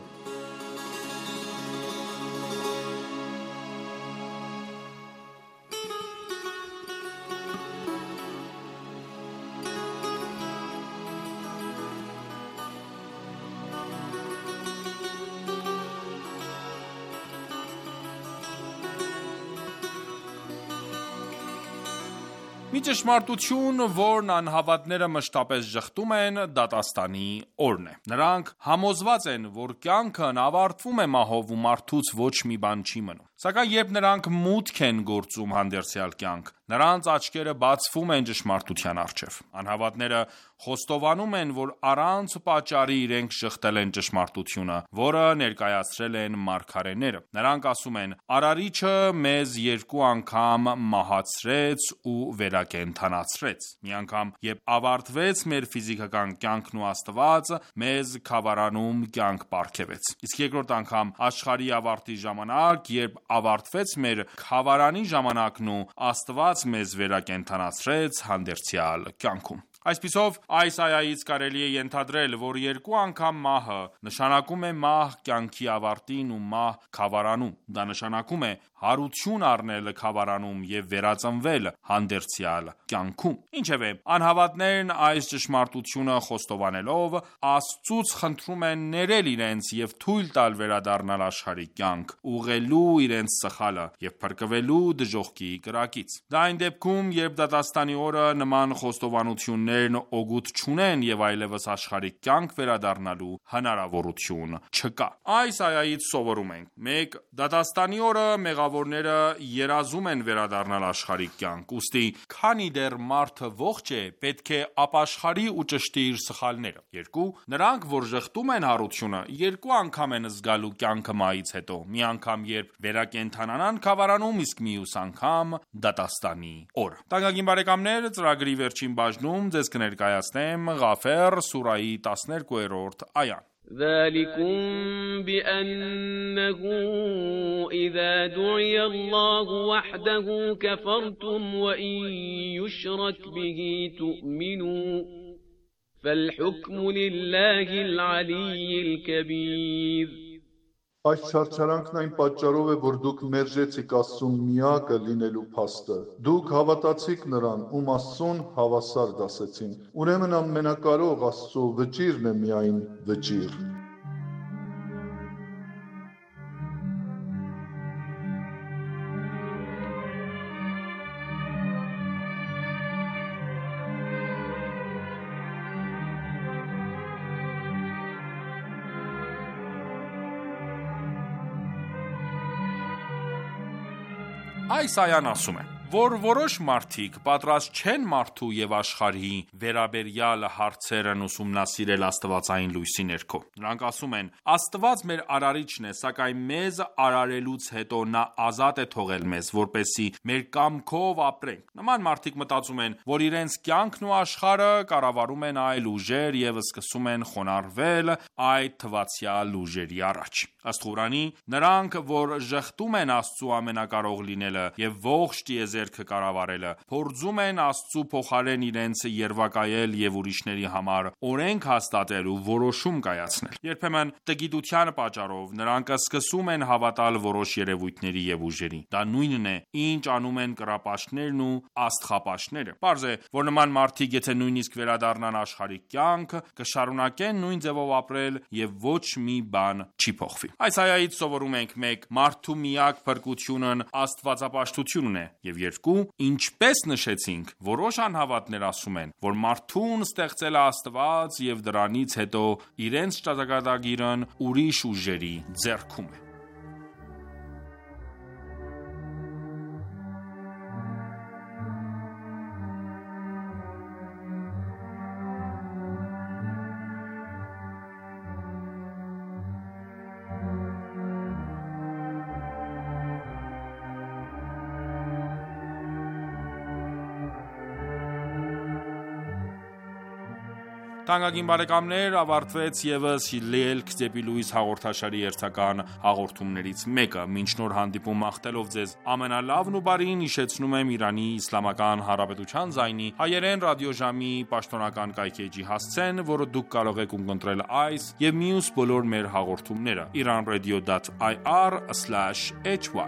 Մի ճշմարտություն, որն անհավատները մշտապես ժխտում են, դատաստանի օրն է։ Նրանք համոզված են, որ կյանքն ավարտվում է մահով ու մարդուց ոչ մի բան չի մնում։ Սակայն երբ նրանք մուտք են գործում հանդերձյալ կյանք, նրանց աչքերը բացվում են ճշմարտության առջև։ Անհավատները խոստովանում են, որ առանց պատճառի իրենք ժխտել են ճշմարտությունը, որը ներկայացրել են մարգարեները։ Նրանք ասում են. Արարիչը մեզ երկու անգամ մահացրեց ու վերակենդանացրեց։ Մի անգամ, երբ ավարտվեց մեր ֆիզիկական կյանքն ու Աստված մեզ քավարանում կյանք պարգևեց։ Իսկ երկրորդ անգամ աշխարհի ավարտի ժամանակ, երբ ավարտվեց մեր քավարանի ժամանակն ու Աստված մեզ վերակենդանացրեց հանդերձյալ կյանքում։ Այսպիսով, այս այայից կարելի է ենթադրել, որ երկու անգամ մահը նշանակում է մահ կյանքի ավարտին ու մահ քավարանում։ Դա նշանակում է հարություն առնել քավարանում և վերածնվել հանդերձյալ կյանքում։ Ինչևէ, անհավատներն այս ճշմարտությունը խոստովանելով, Աստծուց խնդրում են ներել իրենց և թույլ տալ վերադառնալ աշխարհի կյանք, ուղղելու իրենց սխալը և փրկվելու դժոխքի կրակից։ Դա այն դեպքում, երբ դատաստանի օրը նման խոստովանություններն օգուտ չունեն և այլևս աշխարհիկ կյանք վերադառնալու հնարավորություն չկա։ Այս այայից սովորում ենք. 1. Դատաստանի օրը մեղավորները երազում են վերադառնալ աշխարհիկ կյանք, ուստի քանի դեռ մարդը ողջ է, պետք է ապաշխարի ու ճշտի իր սխալները։ 2. Նրանք, որ ժխտում են հարությունը, երկու անգամ են զգալու կյանքը մահից հետո, մի անգամ երբ վերակենդանանան քավարանում, իսկ մյուս անգամ դատաստանի օրը։ Թանկագին բարեկամներ, ծրագրի վերջին բաժնում ձեզ կներկայացնեմ Ղաֆեր սուրայի 12-րդ այան։ ذلكم بأنه إذا دعي الله وحده كفرتم وإن يشرك به تؤمنوا فالحكم لله العلي الكبير Այս չարչարանքն այն պատճառով է, որ դուք մերժեցիք Աստծուն միակը լինելու փաստը։ Դուք հավատացիք նրան, ում Աստծուն հավասար դասեցին։ Ուրեմն ամենակարող Աստծո վճիռն է միայն վճիռ։ Այս այան ասում է, որ որոշ մարդիկ պատրաստ չեն մարդու և աշխարհի վերաբերյալ հարցերն ուսումնասիրել աստվածային լույսի ներքո։ Նրանք ասում են. Աստված մեր արարիչն է, սակայն մեզ արարելուց հետո նա ազատ է թողել մեզ, որպեսզի մեր կամքով ապրենք։ Նման մարդիկ մտածում են, որ իրենց կյանքն ու աշխարհը կառավարում են այլ ուժեր և սկսում են խոնարհվել այդ թվացյալ ուժերի առաջ։ Ըստ Ղուրանի, նրանք, որ ժխտում են Աստծու ամենակարող լինելը և ողջ տիեզերքը կառավարելը, փորձում են Աստծու փոխարեն իրենց երևակայել և ուրիշների համար օրենք հաստատել ու որոշում կայացնել։ Երբեմն տգիտության պատճառով նրանք սկսում են հավատալ որոշ երևույթների և ուժերի։ Դա նույնն է, ինչ անում են կռապաշտներն ու աստղապաշտները։ Պարզ է, որ նման մարդիկ, եթե նույնիսկ վերադառնան աշխարհիկ կյանք, կշարունակեն նույն ձևով ապրել և ոչ մի բան չի փոխվի։ Այս այայից սովորում ենք 1. Մարդու միակ փրկությունն աստվածապաշտությունն է, և 2. Ինչպես նշեցինք, որոշ անհավատներ ասում են, որ մարդուն ստեղծել է Աստված և դրանից հետո իրենց ճակատագիրն ուրիշ ուժերի ձեռքում է։ Թանկագին բարեկամներ, ավարտվեց ևս «Ելք դեպի լույս» հաղորդաշարի հերթական հաղորդումներից մեկը։ Մինչ նոր հանդիպում մաղթելով ձեզ ամենալավն ու բարին, հիշեցնում եմ Իրանի Իսլամական Հանրապետության ձայնի հայերեն ռադիոժամի պաշտոնական կայքէջի հասցեն, որը դուք կարող եք ունկնդրել այս և մյուս բոլոր մեր հաղորդումները iranradio.ir/hy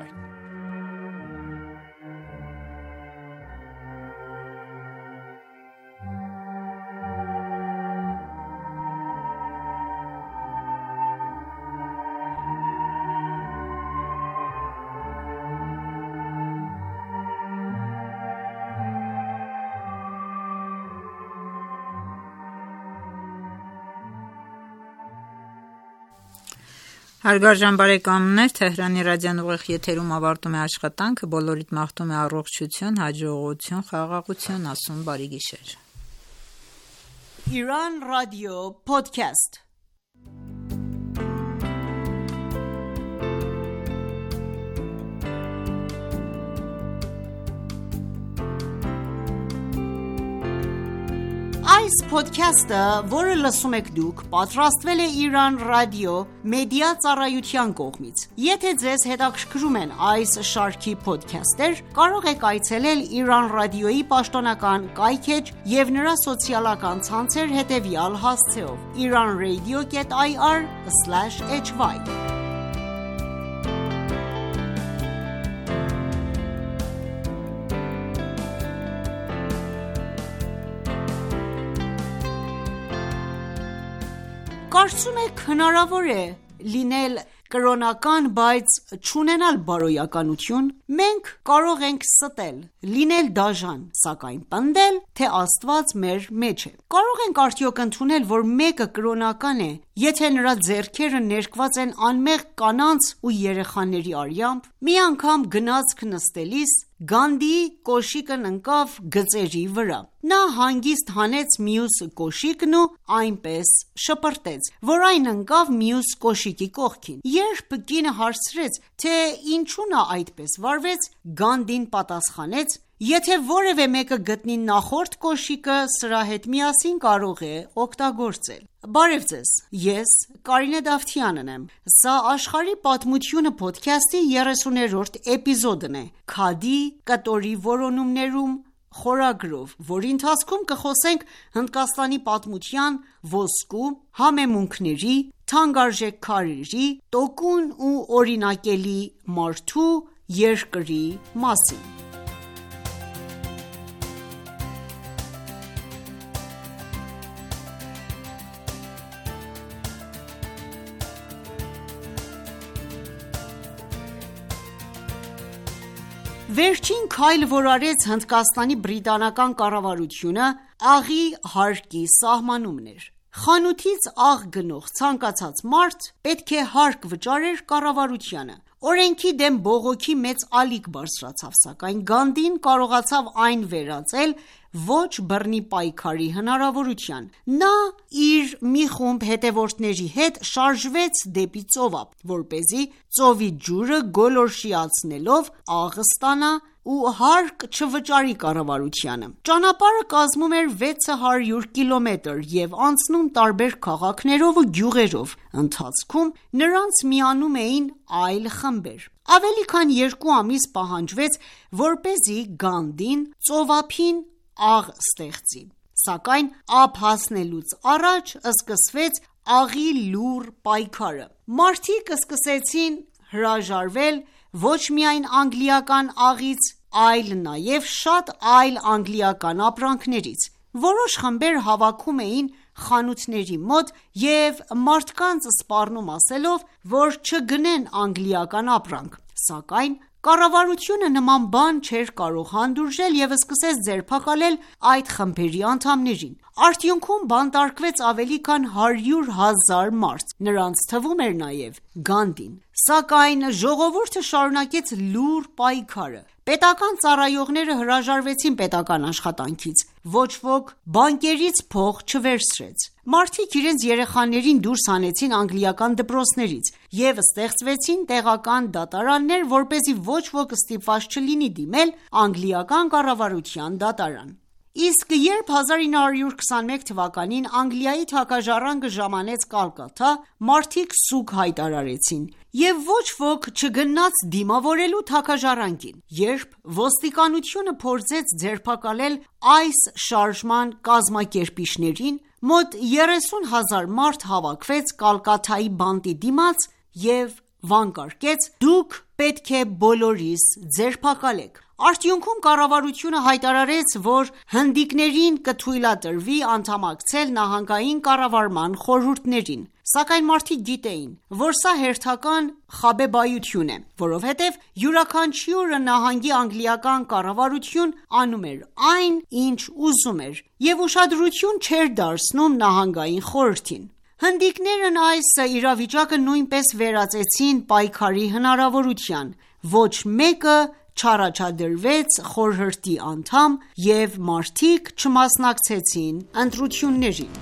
Հարգարժան բարեկամներ, Թեհրանի ռադիոն ուղիղ եթերում ավարտում է աշխատանքը, բոլորիդ մաղթում է առողջություն, հաջողություն, խաղաղություն, ասում բարի գիշեր։ Iran Radio Podcast Այս podcast-ը, որը լսում եք դուք, պատրաստվել է Iran Radio մեդիա ծառայության կողմից։ Եթե ձեզ հետաքրքրում են այս շարքի podcast-եր, կարող եք այցելել Iran Radio-ի պաշտոնական կայքէջ և նրա սոցիալական ցանցեր հետևյալ հասցեով՝ iranradio.ir/hy Կարծում եք հնարավոր է լինել կրոնական, բայց չունենալ բարոյականություն։ Մենք կարող ենք ստել, լինել դաժան, սակայն պնդել, թե Աստված մեր մեջ է։ Կարող ենք արդյոք ընդունել, որ մեկը կրոնական է, եթե նրա ձեռքերը ներկված են անմեղ կանանց ու երեխաների արյամբ։ Մի անգամ գնացք նստելիս Գանդիի կոշիկն ընկավ գծերի վրա։ Նա հանգիստ հանեց մյուս կոշիկն ու այնպես շպրտեց, որ այն ընկավ մյուս կոշիկի կողքին։ Երբ կինը հարցրեց, թե ինչու նա այդպես վարվեց, Գանդին պատասխանեց. Եթե որևէ մեկը գտնի նախորդ կոշիկը, սրա հետ միասին կարող է օգտագործել։ Բարև ձեզ, ես Կարինե Դավթյանն եմ։ Սա Աշխարհի պատմությունը փոդքասթի 30-րդ էպիզոդն է, Քադի կտորի որոնումներում խորագրով, որի ընթացքում կխոսենք Հնդկաստանի պատմության ոսկու, համեմունքների, թանկարժեք քարերի, տոկուն ու օրինակելի մարդու երկրի մասին։ Վերջին քայլը, որ արեց Հնդկաստանի բրիտանական կառավարությունը, աղի հարկի սահմանումն էր։ Խանութից աղ գնող ցանկացած մարդ պետք է հարկ վճարեր կառավարությանը։ Օրենքի դեմ բողոքի մեծ ալիք բարձրացավ, սակայն Գանդին կարողացավ այն վերածել ոչ բռնի պայքարի հնարավորության։ Նա իր մի խումբ հետևորդների հետ շարժվեց դեպի ծովափ, որպեսզի ծովի ջուրը գոլորշիացնելով աղը ստանա ու հարկ չվճարի կառավարությանը։ Ճանապարհը կազմում էր 600 կիլոմետր և անցնում տարբեր քաղաքներով ու գյուղերով։ Ընթացքում նրանց միանում էին այլ խմբեր։ Ավելի քան 2 ամիս պահանջվեց, որպեսզի Գանդին ծովափին աղ ստեղծի։ Սակայն ափ հասնելուց առաջ սկսվեց աղի լուռ պայքարը։ Մարդիկ սկսեցին հրաժարվել ոչ միայն անգլիական աղից, այլ նաև շատ այլ անգլիական ապրանքներից։ Որոշ խմբեր հավաքում էին խանութների մոտ և մարդկանց սպառնում ասելով, որ չգնեն անգլիական ապրանք։ Սակայն կառավարությունը նման բան չէր կարող հանդուրժել և սկսեց ձերբակալել այդ խմբերի անդամներին։ Արդյունքում բանտարկվեց ավելի քան 100,000 մարդ, նրանց թվում էր նաև Գանդին։ Սակայն ժողովուրդը շարունակեց լուռ պայքարը։ Պետական ծառայողները հրաժարվեցին պետական աշխատանքից, ոչ ոք բանկերից փող չվերցրեց։ Մարդիկ իրենց երեխաներին դուրս հանեցին անգլիական դպրոցներից և ստեղծվեցին տեղական դատարաններ, որպեսզի ոչ ոք ստիպված չլինի դիմել անգլիական կառավարության դատարան։ Իսկ երբ 1921 թվականին Անգլիայի թագաժառանգը ժամանեց Կալկաթա, մարդիկ սուգ հայտարարեցին և ոչ ոք չգնաց դիմավորելու թագաժառանգին։ Երբ ոստիկանությունը փորձեց ձերբակալել այս շարժման կազմակերպիչներին, մոտ 30,000 մարդ հավաքվեց Կալկաթայի բանտի դիմաց և վանկարկեց. «Դուք պետք է բոլորիս ձերբակալեք»։ Արդյունքում կառավարությունը հայտարարեց, որ հնդիկներին կթույլատրվի անդամակցել նահանգային կառավարման խորհուրդներին։ Սակայն մարդիկ գիտեին, որ սա հերթական խաբեբայություն է, որովհետև յուրաքանչյուրը նահանգի անգլիական կառավարություն անում էր այն, ինչ ուզում էր և ուշադրություն չէր դարձնում նահանգային խորհրդին։ Հնդիկներն այս իրավիճակը նույնպես վերածեցին պայքարի հնարավորության։ Ոչ մեկը չառաջադրվեց խորհրդի անդամ և մարդիկ չմասնակցեցին ընտրություններին։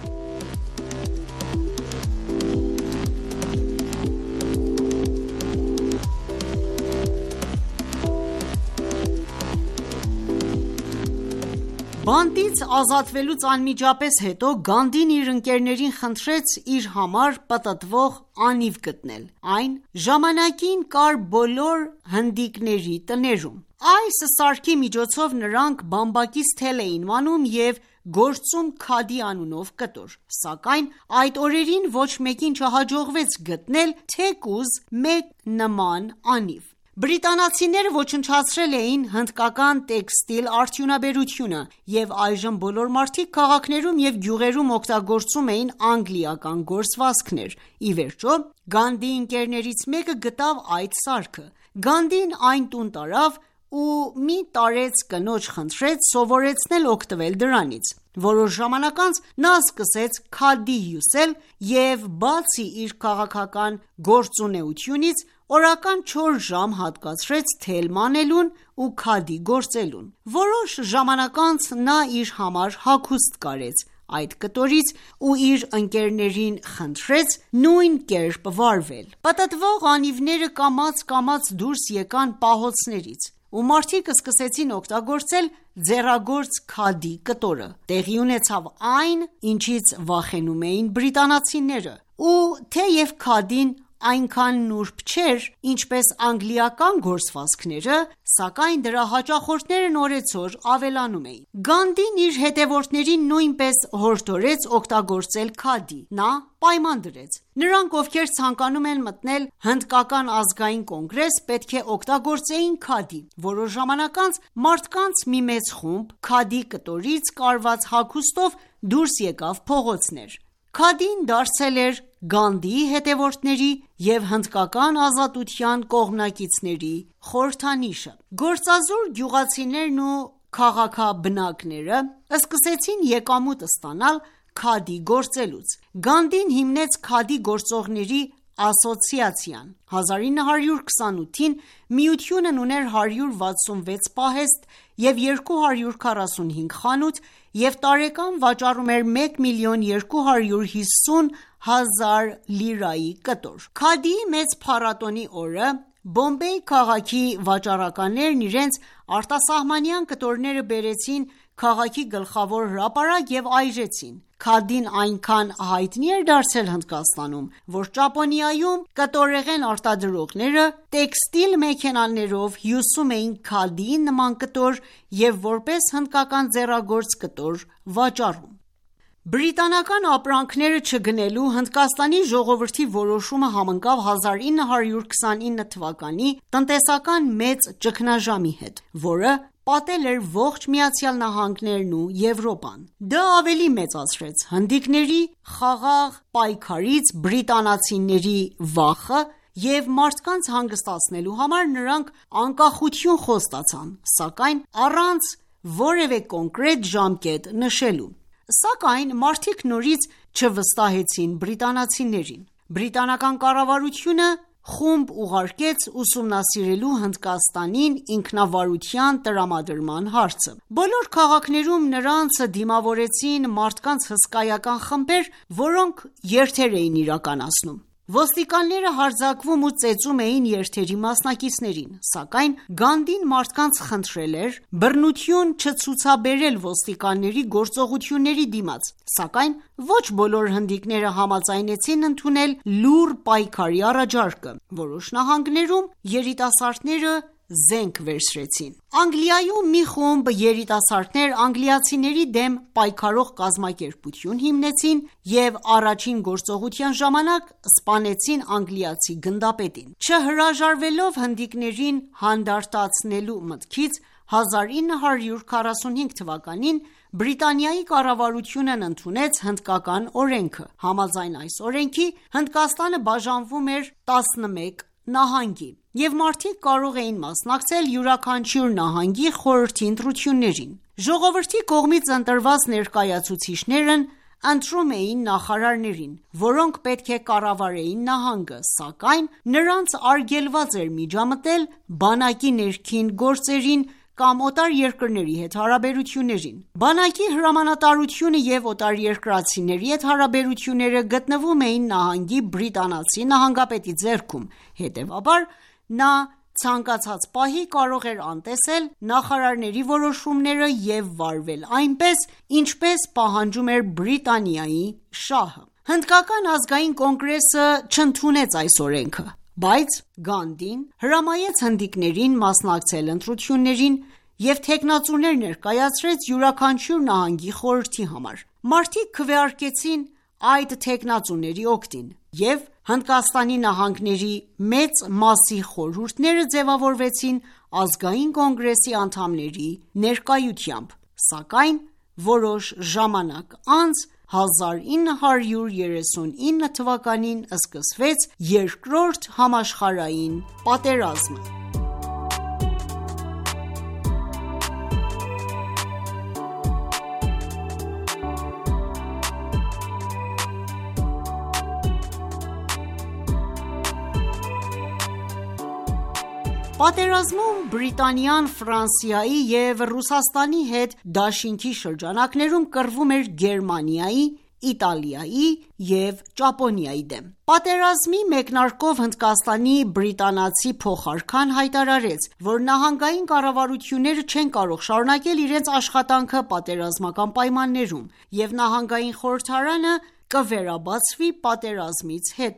Բանտից ազատվելուց անմիջապես հետո Գանդին իր ընկերներին խնդրեց իր համար պտտվող անիվ գտնել։ Այն ժամանակին կար բոլոր հնդիկների տներում։ Այս սարքի միջոցով նրանք բամբակից թել էին մանում և գործում քադի անունով կտոր։ Սակայն այդ օրերին ոչ մեկին չհաջողվեց գտնել թեկուզ մեկ նման անիվ։ Բրիտանացիները ոչնչացրել էին հնդկական տեքստիլ արդյունաբերությունը, և այժմ բոլոր մարդիկ քաղաքներում և գյուղերում օգտագործում էին անգլիական գործվածքներ։ Ի վերջո, Գանդիի ընկերներից մեկը գտավ այդ սարքը։ Գանդին այն տուն տարավ ու մի տարեց կնոջ խնդրեց սովորեցնել օգտվել դրանից։ Որոշ ժամանակ անց նա սկսեց քադի հյուսել և բացի իր քաղաքական գործունեությունից, օրական 4 ժամ հատկացրեց թելմ անելուն ու քադի գործելուն։ Որոշ ժամանակ անց նա իր համար հագուստ կարեց այդ կտորից ու իր ընկերներին խնդրեց նույն կերպ վարվել։ Պտտվող անիվները կամաց դուրս եկան պահոցներից, ու մարդիկ սկսեցին օգտագործել ձեռագործ քադի կտորը։ Տեղի ունեցավ այն, ինչից վախենում էին բրիտանացիները։ Ու թեև քադին այնքան նուրբ չէր, ինչպես անգլիական գործվածքները, սակայն դրա հաճախորդներն օրեցօր ավելանում էին։ Գանդին իր հետևորդներին նույնպես հորդորեց օգտագործել քադի։ Նա պայման դրեց. նրանք, ովքեր ցանկանում են մտնել հնդկական ազգային կոնգրես, պետք է օգտագործեին քադի։ Որոշ ժամանակ անց մարդկանց մի մեծ խումբ քադի կտորից կարված հագուստով դուրս եկավ փողոցներ։ Քադին դարձել էր Գանդիի հետևորդների և հնդկական ազատության կողմնակիցների խորհրդանիշը։ Գործազուրկ գյուղացիներն ու քաղաքաբնակները սկսեցին եկամուտ ստանալ քադի գործելուց։ Գանդին հիմնեց քադի գործողների ասոցիացիան։ 1928-ին միությունն ուներ 166 պահեստ և 245 խանութ և տարեկան վաճառում էր 1,250,000 լիրայի կտոր։ Քադիի մեծ փառատոնի օրը Բոմբեյ քաղաքի վաճառականներն իրենց արտասահմանյան կտորները բերեցին քաղաքի գլխավոր հրապարակ և այրեցին։ Քադին այնքան հայտնի էր դարձել Հնդկաստանում, որ Ճապոնիայում կտորեղեն արտադրողները տեքստիլ մեքենաներով հյուսում էին քադիի նման կտոր և որպես հնդկական ձեռագործ կտոր վաճառում։ Բրիտանական ապրանքները չգնելու Հնդկաստանի ժողովրդի որոշումը համընկավ 1929 թվականի տնտեսական մեծ ճգնաժամի հետ, որը պատել էր ողջ ԱՄՆ-ն ու Եվրոպան։ Դա ավելի մեծացրեց հնդիկների խաղաղ պայքարից բրիտանացիների վախը և մարդկանց հանգստացնելու համար նրանք անկախություն խոստացան, սակայն առանց որևէ կոնկրետ ժամկետ նշելու։ Սակայն մարդիկ նորից չվստահեցին բրիտանացիներին։ Բրիտանական կառավարությունը խումբ ուղարկեց ուսումնասիրելու Հնդկաստանին ինքնավարության տրամադրման հարցը։ Բոլոր քաղաքներում նրանց դիմավորեցին մարդկանց հսկայական խմբեր, որոնք երթեր էին իրականացնում։ Ոստիկանները հարձակվում ու ծեծում էին երթերի մասնակիցներին, սակայն Գանդին մարդկանց խնդրել էր բռնություն չցուցաբերել ոստիկանների գործողությունների դիմաց, սակայն ոչ բոլոր հնդիկները համաձայնեցին ընդունել լուռ պայքարի առաջարկը։ Որոշ նահանգներում երիտասարդները զենք վերցրեցին։ Անգլիայում մի խումբ երիտասարդներ անգլիացիների դեմ պայքարող կազմակերպություն հիմնեցին և առաջին գործողության ժամանակ սպանեցին անգլիացի գնդապետին։ Չհրաժարվելով հնդիկներին հանդարտացնելու մտքից, 1945 թվականին Բրիտանիայի կառավարությունն ընդունեց հնդկական օրենքը։ Համաձայն այս օրենքի Հնդկաստանը բաժանվում էր 11 նահանգի, և մարդիկ կարող էին մասնակցել յուրաքանչյուր նահանգի խորհրդի ընտրություններին։ Ժողովրդի կողմից ընտրված ներկայացուցիչներն ընտրում էին նախարարներին, որոնք պետք է կառավարեին նահանգը, սակայն նրանց արգելված էր միջամտել բանակի ներքին գործերին կամ օտարերկրների հետ հարաբերություններին։ Բանակի հրամանատարությունը և օտարերկրացիների հետ հարաբերությունները գտնվում էին նահանգի բրիտանացի նահանգապետի ձեռքում, հետևաբար նա ցանկացած պահի կարող էր անտեսել նախարարների որոշումները և վարվել այնպես, ինչպես պահանջում էր Բրիտանիայի շահը։ Հնդկական ազգային կոնգրեսը չընդունեց այս օրենքը, բայց Գանդին հրամայեց հնդիկներին մասնակցել ընտրություններին և թեկնածուներ ներկայացրեց յուրաքանչյուր նահանգի խորհրդի համար։ Մարդիկ քվեարկեցին այդ թեկնածուների օգտին, և Հնդկաստանի նահանգների մեծ մասի խորհուրդները ձևավորվեցին ազգային կոնգրեսի անդամների ներկայությամբ, սակայն որոշ ժամանակ անց 1939 թվականին սկսվեց Երկրորդ համաշխարհային պատերազմը։ Պատերազմում Բրիտանիան Ֆրանսիայի և Ռուսաստանի հետ դաշինքի շրջանակներում կռվում էր Գերմանիայի, Իտալիայի և Ճապոնիայի դեմ։ Պատերազմի մեկնարկով Հնդկաստանի բրիտանացի փոխարքան հայտարարեց, որ նահանգային կառավարությունները չեն կարող շարունակել իրենց աշխատանքը պատերազմական պայմաններում, և նահանգային խորհրդարանը կվերաբացվի պատերազմից հետո։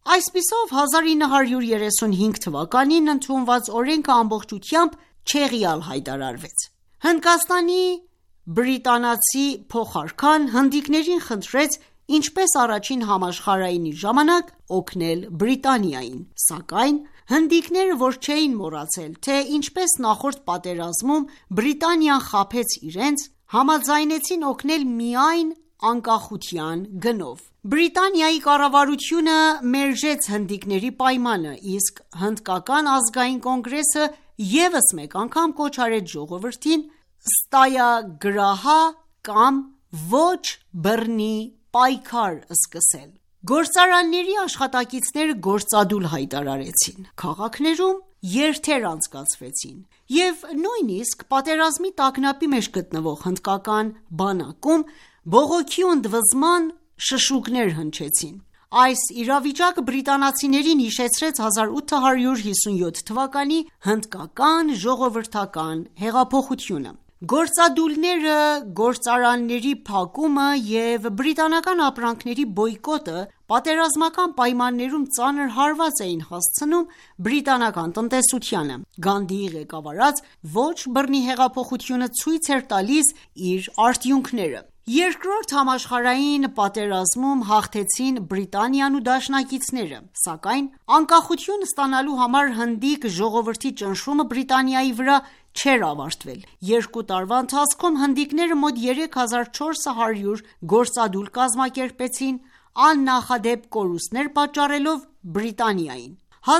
Այսպիսով 1935 թվականին ընդունված օրենքը ամբողջությամբ չեղյալ հայտարարվեց։ Հնդկաստանի բրիտանացի փոխարքան հնդիկներին խնդրեց ինչպես առաջին համաշխարհայինի ժամանակ օգնել Բրիտանիային, սակայն հնդիկները, որ չէին մոռացել, թե ինչպես նախորդ պատերազմում Բրիտանիան խաբեց իրենց, համաձայնեցին օգնել միայն անկախության գնով։ Բրիտանիայի կառավարությունը մերժեց հնդիկների պայմանը, իսկ հնդկական ազգային կոնգրեսը ևս մեկ անգամ կոչ արեց ժողովրդին ստայագրահա կամ ոչ բռնի պայքար սկսել։ Գործարանների աշխատակիցները գործադուլ հայտարարեցին, քաղաքներում երթեր անցկացվեցին և նույնիսկ պատերազմի տագնապի մեջ գտնվող հնդկական բանակում բողոքի ու ընդվզման շշուկներ հնչեցին։ Այս իրավիճակը բրիտանացիներին հիշեցրեց 1857 թվականի հնդկական ժողովրդական հեղափոխությունը։ Գործադուլները, գործարանների փակումը և բրիտանական ապրանքների բոյկոտը պատերազմական պայմաններում ծանր հարված էին հասցնում բրիտանական տնտեսությանը։ Գանդիի ղեկավարած ոչ բռնի հեղափոխությունը ցույց էր տալիս իր արդյունքները։ Երկրորդ համաշխարհային պատերազմում հաղթեցին Բրիտանիան ու դաշնակիցները, սակայն անկախություն ստանալու համար հնդիկ ժողովրդի ճնշումը Բրիտանիայի վրա չէր ավարտվել։ 2 տարվա ընթացքում հնդիկները մոտ 3400 գործադուլ կազմակերպեցին, աննախադեպ կորուստներ պատճառելով Բրիտանիային։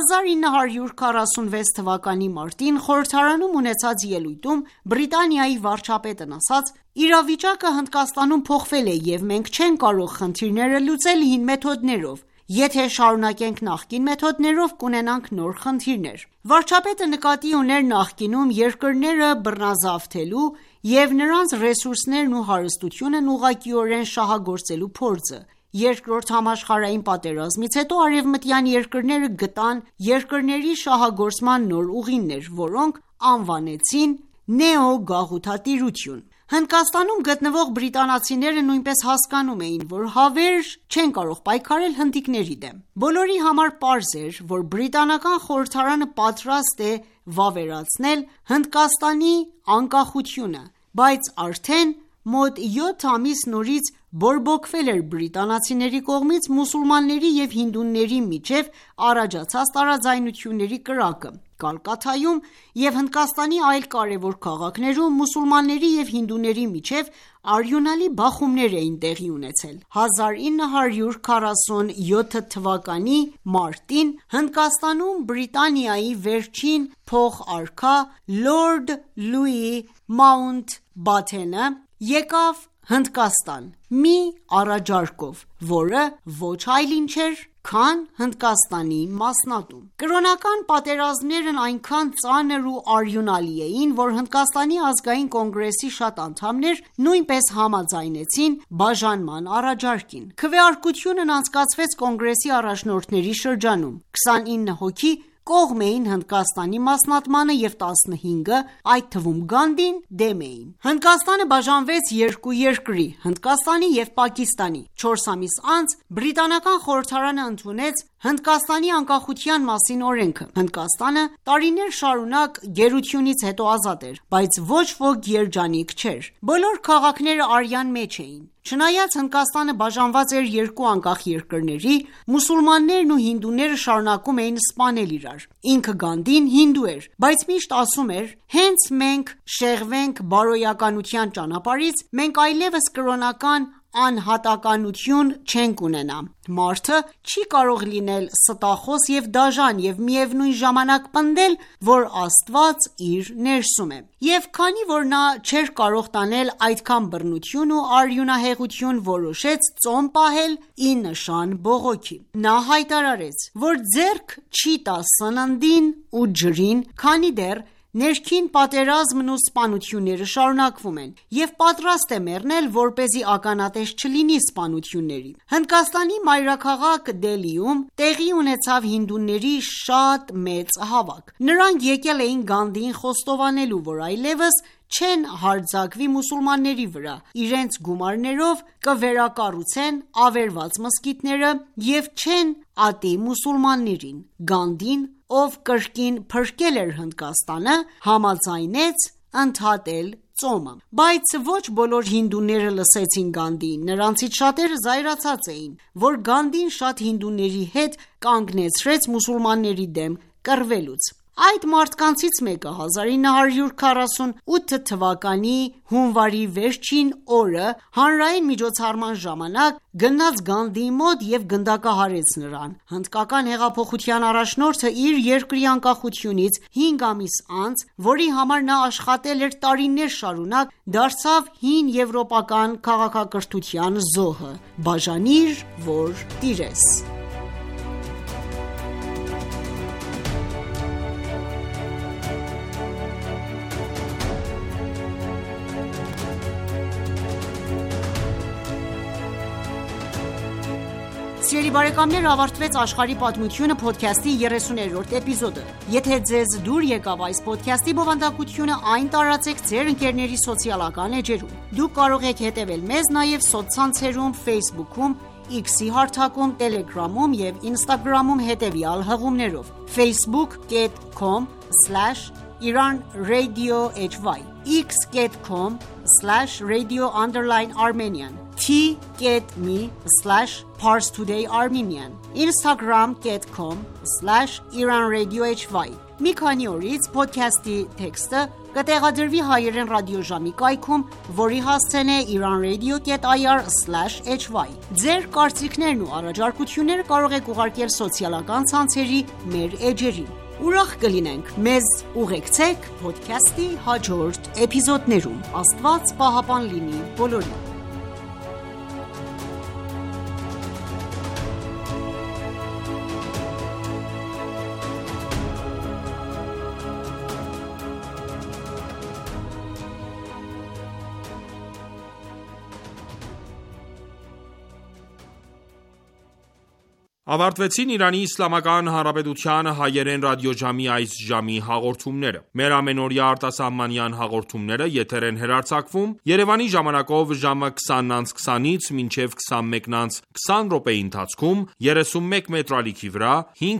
1946 թվականի մարտին խորհրդարանում ունեցած ելույթում Բրիտանիայի վարչապետն ասաց. «Իրավիճակը Հնդկաստանում փոխվել է և մենք չենք կարող խնդիրները լուծել հին մեթոդներով։ Եթե շարունակենք նախկին մեթոդներով, կունենանք նոր խնդիրներ»։ Վարչապետը նկատի ուներ նախկինում երկրները բռնազավթելու և նրանց ռեսուրսներն ու հարստությունն ուղղակիորեն շահագործելու փորձը։ Երկրորդ համաշխարհային պատերազմից հետո արևմտյան երկրները գտան երկրների շահագործման նոր ուղիներ, որոնք անվանեցին նեոգաղութատիրություն։ Հնդկաստանում գտնվող բրիտանացիները նույնպես հասկանում էին, որ հավերժ չեն կարող պայքարել հնդիկների դեմ։ Բոլորի համար պարզ էր, որ բրիտանական խորհրդարանը պատրաստ է վավերացնել Հնդկաստանի անկախությունը, բայց արդեն մոտ 7 ամիս նորից բորբոքվել էր բրիտանացիների կողմից մուսուլմանների և հինդուների միջև առաջացած տարաձայնությունների կրակը։ Կալկաթայում և Հնդկաստանի այլ կարևոր քաղաքներում մուսուլմանների և հինդուների միջև արյունալի բախումներ էին տեղի ունեցել։ 1947 թվականի մարտին Հնդկաստանում Բրիտանիայի վերջին փոխարքա Լորդ Լուի Маунտբաթենը եկավ Հնդկաստան մի առաջարկով, որը ոչ այլ ինչ էր, քան Հնդկաստանի մասնատում։ Կրոնական պատերազմներն այնքան ծանր ու արյունալի էին, որ Հնդկաստանի ազգային կոնգրեսի շատ անդամներ նույնպես համաձայնեցին բաժանման առաջարկին։ Քվեարկությունն անցկացվեց կոնգրեսի առաջնորդների շրջանում։ 29 հոգի կողմ էին Հնդկաստանի մասնատմանը և 15-ը, այդ թվում Գանդին, դեմ էին։ Հնդկաստանը բաժանվեց երկու երկրի՝ Հնդկաստանի և Պակիստանի։ 4 ամիս անց բրիտանական խորհրդարանը ընդունեց Հնդկաստանի անկախության մասին օրենքը։ Հնդկաստանը տարիներ շարունակ գերությունից հետո ազատ էր, բայց ոչ ոք երջանիկ չէր։ Բոլոր քաղաքները արյան մեջ էին։ Չնայած Հնդկաստանը բաժանված էր երկու անկախ երկրների, մուսուլմաններն ու հինդուները շարունակում էին սպանել իրար։ Ինքը Գանդին հինդու էր, բայց միշտ ասում էր. «Հենց մենք շեղվենք բարոյականության ճանապարհից, մենք այլևս կրոնական անհատականություն չենք ունենա։ Մարդը չի կարող լինել ստախոս և դաժան և միևնույն ժամանակ պնդել, որ Աստված իր ներսում է»։ Եվ քանի որ նա չէր կարող տանել այդքան բռնություն ու արյունահեղություն, որոշեց ծոմ պահել ի նշան բողոքի։ Նա հայտարարեց, որ ձեռք չի տա սննդին ու ջրին, քանի դեռ ներքին պատերազմն ու սպանությունները շարունակվում են, և պատրաստ է մեռնել, որպեսզի ականատես չլինի սպանությունների։ Հնդկաստանի մայրաքաղաք Դելիում տեղի ունեցավ հինդուների շատ մեծ հավաք։ Նրանք եկել էին Գանդիին խոստովանելու, որ այլևս չեն հարձակվի մուսուլմանների վրա, իրենց գումարներով կվերակառուցեն ավերված մզկիթները և չեն ատի մուսուլմաններին։ Գանդին, ով կրկին փրկել էր Հնդկաստանը, համաձայնեց ընդհատել ծոմը։ Բայց ոչ բոլոր հինդուները լսեցին Գանդիին, նրանցից շատերը զայրացած էին, որ Գանդին շատ հինդուների հետ կանգնեցրեց մուսուլմանների դեմ կռվելուց։ Այդ մարդկանցից մեկը 1948 թվականի հունվարի վերջին օրը հանրային միջոցառման ժամանակ գնաց Գանդիի մոտ և գնդակահարեց նրան։ Հնդկական հեղափոխության առաջնորդը իր երկրի անկախությունից 5 ամիս անց, որի համար նա աշխատել էր տարիներ շարունակ, դարձավ հին եվրոպական քաղաքակրթության զոհը։ Բաժանիր, որ տիրես։ Սիրելի բարեկամներ, ավարտվեց Աշխարհի պատմությունը փոդքասթի 30-րդ էպիզոդը։ Եթե ձեզ դուր եկավ այս փոդքասթի բովանդակությունը, այն տարածեք ձեր ընկերների սոցիալական էջերում։ Դուք կարող եք հետևել մեզ նաև սոցցանցերում, Facebook-ում, X-ի հարթակում, Telegram-ում և Instagram-ում հետևյալ հղումներով. facebook.com/IranRadioHY, x.com/radio_Armenian, t.me/ParsTodayArmenian, instagram.com/IranRadioHY։ Մի քանի օրից փոդքասթի տեքստը կտեղադրվի հայերեն ռադիոժամի կայքում, որի հասցեն է iranradio.ir/hy։ Ձեր կարծիքներն ու առաջարկությունները կարող եք ուղարկել սոցիալական ցանցերի մեր էջերին։ Ուրախ կլինենք մեզ ուղեկցեք փոդքասթի հաջորդ էպիզոդներում։ Աստված պահապան լինի բոլորին։ Ավարտվեցին Իրանի Իսլամական Հանրապետության հայերեն ռադիոժամի այս ժամի հաղորդումները։ Մեր ամենօրյա արտասահմանյան հաղորդումները եթեր են հեռարձակվում Երևանի ժամանակով ժամը 20:20-ից մինչև 21:20 րոպեի ընթացքում 31 մետրալիքի վրա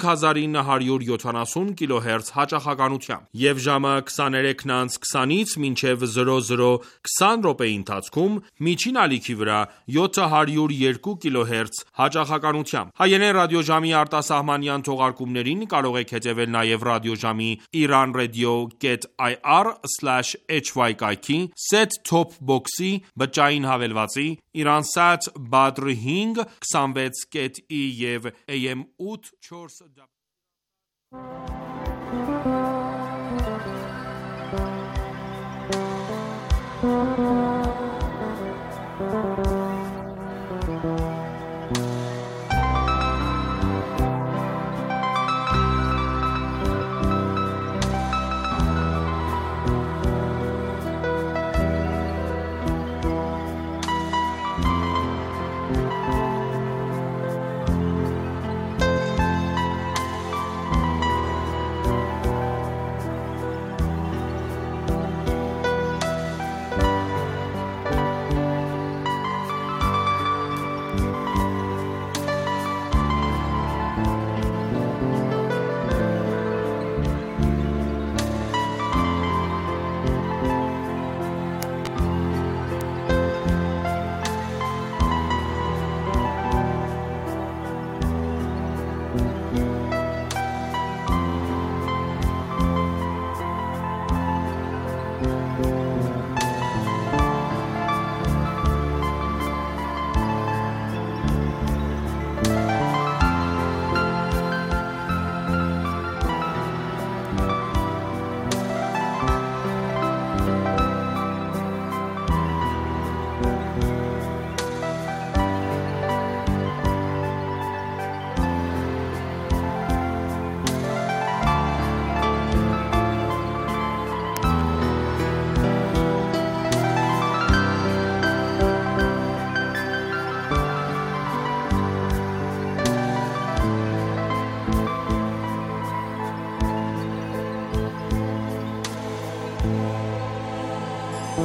5970 կիլոհերց հաճախականությամբ և ժամը 23:20-ից մինչև 00:20 րոպեի ընթացքում միջին ալիքի վրա 702 կիլոհերց հաճախականությամբ։ Հայերեն ռադիոժամի արտասահմանյան թողարկումներին կարող եք հետևել նաև ռադիոժամի iranradio.ir/hy կայքի, set-top box-ի, բջջային հավելվածի, Iransat Badr 5, 26.i և AM 8 4